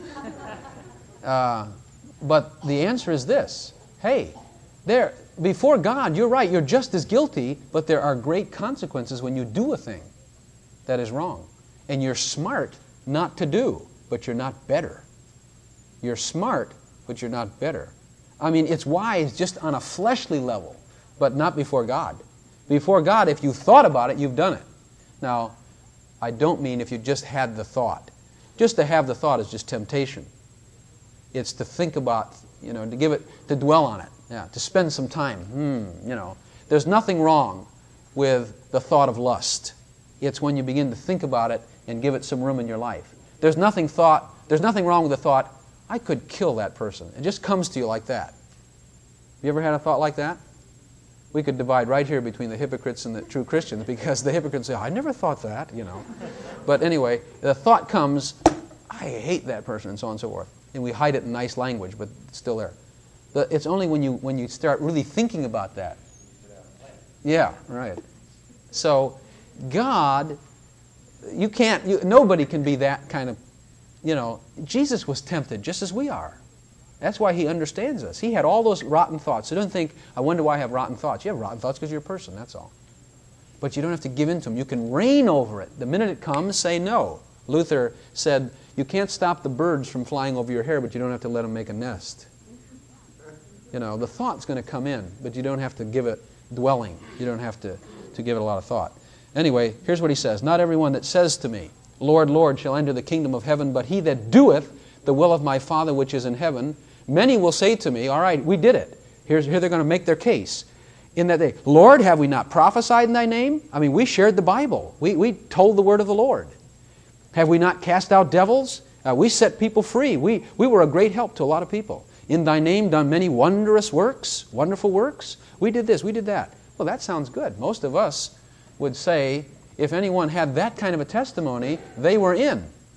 Uh, but the answer is this. Hey, there, before God, you're right, you're just as guilty, but there are great consequences when you do a thing that is wrong. And you're smart not to do, but you're not better. You're smart, but you're not better. I mean, it's wise just on a fleshly level, but not before God. Before God, if you thought about it, you've done it. Now, I don't mean if you just had the thought. Just to have the thought is just temptation. It's to think about, you know, to give it, to dwell on it, yeah, to spend some time. Hmm, you know, there's nothing wrong with the thought of lust. It's when you begin to think about it and give it some room in your life. There's nothing thought. There's nothing wrong with the thought, I could kill that person. It just comes to you like that. You ever had a thought like that? We could divide right here between the hypocrites and the true Christians, because the hypocrites say, I never thought that, you know. But anyway, the thought comes, I hate that person, and so on and so forth. And we hide it in nice language, but it's still there. But it's only when you when you start really thinking about that. Yeah, right. So God, you can't, you, nobody can be that kind of, you know, Jesus was tempted just as we are. That's why He understands us. He had all those rotten thoughts. So don't think, I wonder why I have rotten thoughts. You have rotten thoughts because you're a person, that's all. But you don't have to give in to them. You can reign over it. The minute it comes, say no. Luther said, you can't stop the birds from flying over your hair, but you don't have to let them make a nest. You know, the thought's going to come in, but you don't have to give it dwelling. You don't have to, to give it a lot of thought. Anyway, here's what he says. Not everyone that says to me, Lord, Lord, shall enter the kingdom of heaven, but he that doeth the will of my Father which is in heaven. Many will say to me, all right, we did it. Here's, here they're going to make their case. In that day, Lord, have we not prophesied in thy name? I mean, we shared the Bible. We, we told the word of the Lord. Have we not cast out devils? Uh, we set people free. We, we were a great help to a lot of people. In thy name done many wondrous works, wonderful works. We did this, we did that. Well, that sounds good. Most of us would say, if anyone had that kind of a testimony, they were in.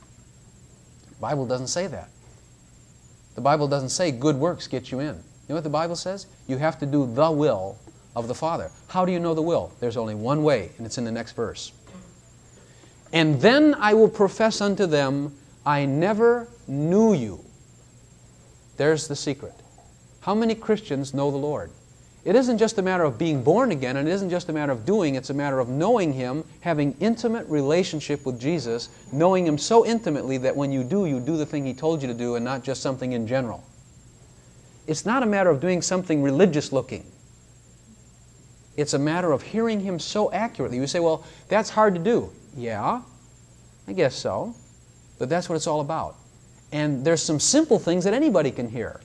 The Bible doesn't say that. The Bible doesn't say good works get you in. You know what the Bible says? You have to do the will of the Father. How do you know the will? There's only one way, and it's in the next verse. And then I will profess unto them, I never knew you. There's the secret. How many Christians know the Lord? It isn't just a matter of being born again, and it isn't just a matter of doing, it's a matter of knowing Him, having intimate relationship with Jesus, knowing Him so intimately that when you do, you do the thing He told you to do and not just something in general. It's not a matter of doing something religious looking. It's a matter of hearing Him so accurately. You say, well, that's hard to do. Yeah, I guess so. But that's what it's all about. And there's some simple things that anybody can hear.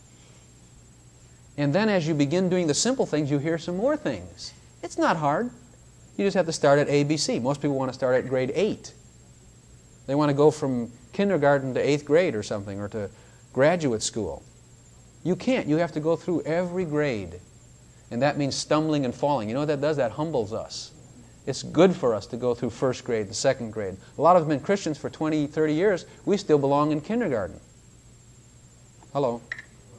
And then as you begin doing the simple things, you hear some more things. It's not hard. You just have to start at A B C. Most people want to start at grade eight. They want to go from kindergarten to eighth grade or something, or to graduate school. You can't. You have to go through every grade. And that means stumbling and falling. You know what that does? That humbles us. It's good for us to go through first grade, the second grade. A lot of us have been Christians for twenty, thirty years. We still belong in kindergarten. Hello.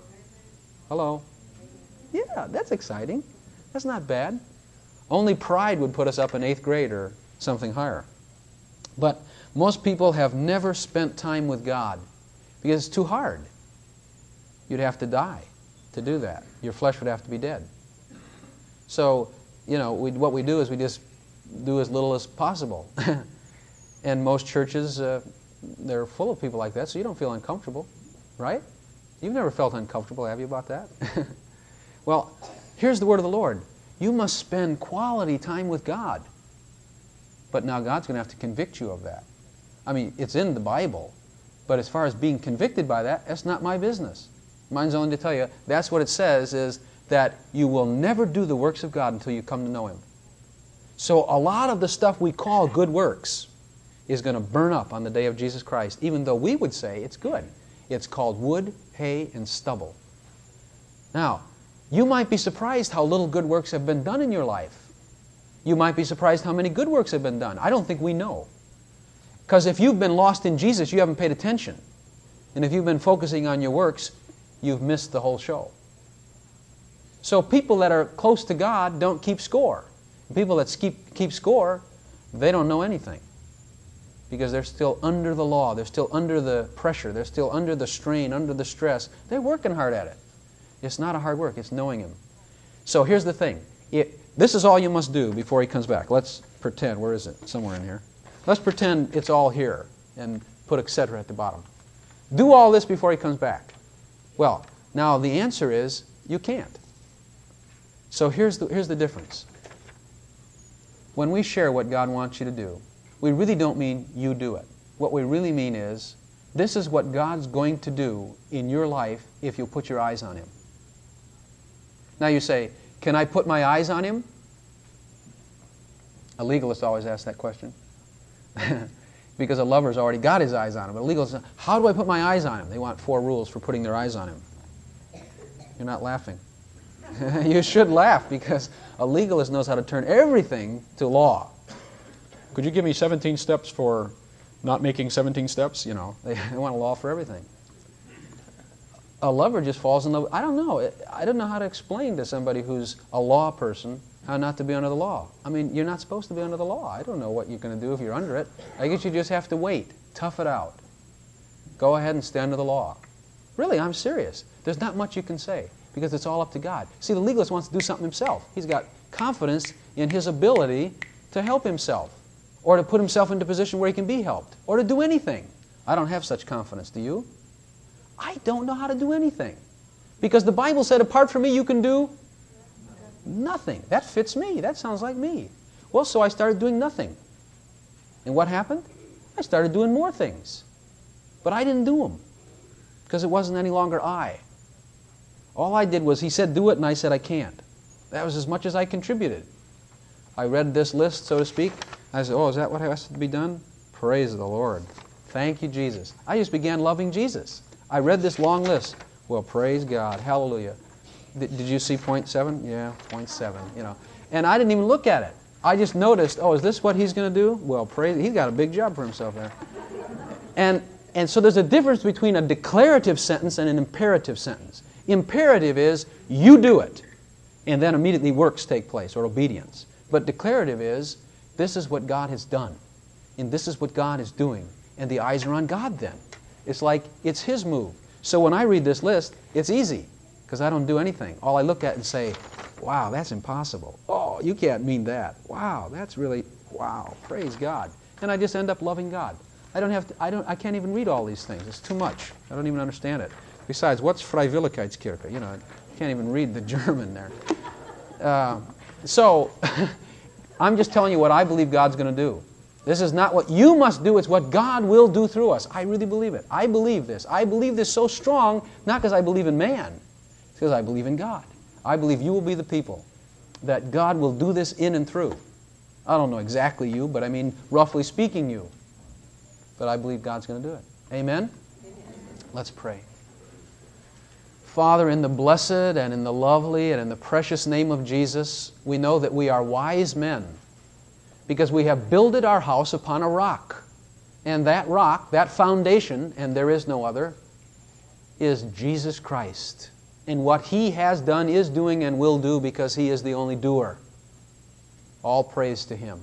Hello? Yeah, that's exciting. That's not bad. Only pride would put us up in eighth grade or something higher. But most people have never spent time with God because it's too hard. You'd have to die to do that. Your flesh would have to be dead. So, you know, we, what we do is we just do as little as possible. And most churches, uh, they're full of people like that, so you don't feel uncomfortable, right? You've never felt uncomfortable, have you, about that? Well, here's the word of the Lord. You must spend quality time with God. But now God's going to have to convict you of that. I mean, it's in the Bible, but as far as being convicted by that, that's not my business. Mine's only to tell you, that's what it says, is that you will never do the works of God until you come to know Him. So a lot of the stuff we call good works is going to burn up on the day of Jesus Christ, even though we would say it's good. It's called wood, hay, and stubble. Now, you might be surprised how little good works have been done in your life. You might be surprised how many good works have been done. I don't think we know. Because if you've been lost in Jesus, you haven't paid attention. And if you've been focusing on your works, you've missed the whole show. So people that are close to God don't keep score. People that keep, keep score, they don't know anything. Because they're still under the law. They're still under the pressure. They're still under the strain, under the stress. They're working hard at it. It's not a hard work. It's knowing Him. So here's the thing. It, this is all you must do before He comes back. Let's pretend. Where is it? Somewhere in here. Let's pretend it's all here and put et cetera at the bottom. Do all this before He comes back. Well, now the answer is you can't. So here's the, here's the difference. When we share what God wants you to do, we really don't mean you do it. What we really mean is, this is what God's going to do in your life if you put your eyes on Him. Now you say, can I put my eyes on Him? A legalist always asks that question. Because a lover's already got his eyes on Him. But a legalist says, how do I put my eyes on Him? They want four rules for putting their eyes on Him. You're not laughing. You should laugh, because a legalist knows how to turn everything to law. Could you give me seventeen steps for not making seventeen steps? You know, they, they want a law for everything. A lover just falls in love. I don't know. I don't know how to explain to somebody who's a law person how not to be under the law. I mean, you're not supposed to be under the law. I don't know what you're going to do if you're under it. I guess you just have to wait. Tough it out. Go ahead and stay under the law. Really, I'm serious. There's not much you can say, because it's all up to God. See, the legalist wants to do something himself. He's got confidence in his ability to help himself, or to put himself into a position where he can be helped, or to do anything. I don't have such confidence. Do you? I don't know how to do anything. Because the Bible said, apart from me, you can do nothing. That fits me. That sounds like me. Well, so I started doing nothing. And what happened? I started doing more things. But I didn't do them, because it wasn't any longer I. All I did was, He said, do it, and I said, I can't. That was as much as I contributed. I read this list, so to speak. I said, oh, is that what has to be done? Praise the Lord. Thank you, Jesus. I just began loving Jesus. I read this long list. Well, praise God. Hallelujah. Did, did you see point seven? Yeah, point seven, you know. And I didn't even look at it. I just noticed, oh, is this what he's going to do? Well, praise, he's got a big job for himself there. And, and so there's a difference between a declarative sentence and an imperative sentence. Imperative is, you do it. And then immediately works take place, or obedience. But declarative is, this is what God has done. And this is what God is doing. And the eyes are on God then. It's like it's His move. So when I read this list, it's easy, because I don't do anything. All I look at and say, wow, that's impossible. Oh, you can't mean that. Wow, that's really, wow, praise God. And I just end up loving God. I don't have to, I don't, I can't even read all these things. It's too much. I don't even understand it. Besides, what's Freiwilligkeitskirche? You know, I can't even read the German there. Uh, so, I'm just telling you what I believe God's going to do. This is not what you must do, it's what God will do through us. I really believe it. I believe this. I believe this so strong, not because I believe in man, it's because I believe in God. I believe you will be the people that God will do this in and through. I don't know exactly you, but I mean, roughly speaking you. But I believe God's going to do it. Amen? Amen. Let's pray. Father, in the blessed and in the lovely and in the precious name of Jesus, we know that we are wise men, because we have builded our house upon a rock. And that rock, that foundation, and there is no other, is Jesus Christ. in what He has done, is doing, and will do, because He is the only doer. All praise to Him.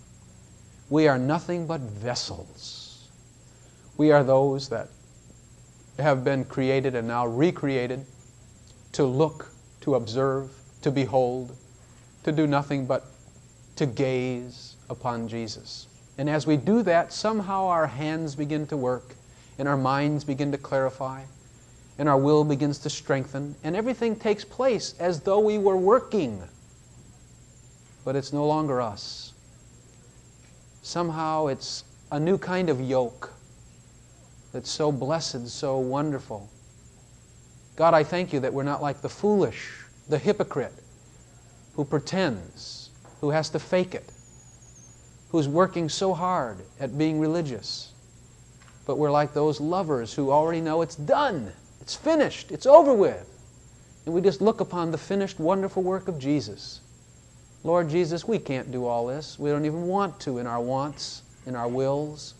We are nothing but vessels. We are those that have been created and now recreated to look, to observe, to behold, to do nothing but to gaze upon Jesus. And as we do that, somehow our hands begin to work, and our minds begin to clarify, and our will begins to strengthen, and everything takes place as though we were working. But it's no longer us. Somehow it's a new kind of yoke that's so blessed, so wonderful. God, I thank You that we're not like the foolish, the hypocrite, who pretends, who has to fake it, who's working so hard at being religious. But we're like those lovers who already know it's done, it's finished, it's over with. And we just look upon the finished, wonderful work of Jesus. Lord Jesus, we can't do all this. We don't even want to in our wants, in our wills.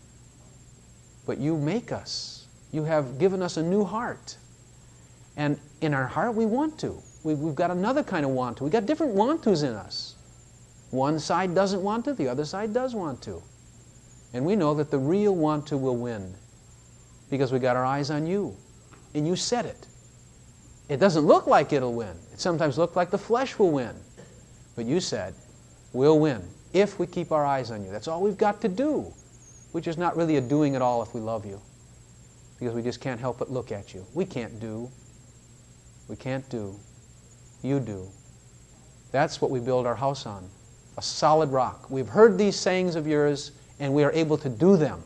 But You make us. You have given us a new heart. And in our heart we want to. We've, we've got another kind of want to. We've got different want tos in us. One side doesn't want to, the other side does want to. And we know that the real want to will win because we got our eyes on You. And You said it. It doesn't look like it'll win. It sometimes looks like the flesh will win. But You said, we'll win if we keep our eyes on You. That's all we've got to do, which is not really a doing at all if we love You, because we just can't help but look at You. We can't do. We can't do. You do. That's what we build our house on, a solid rock. We've heard these sayings of Yours, and we are able to do them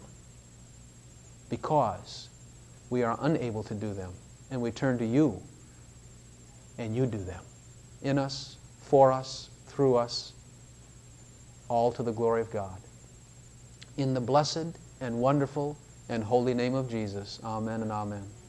because we are unable to do them. And we turn to You, and You do them. In us, for us, through us, all to the glory of God. In the blessed and wonderful and holy name of Jesus, amen and amen.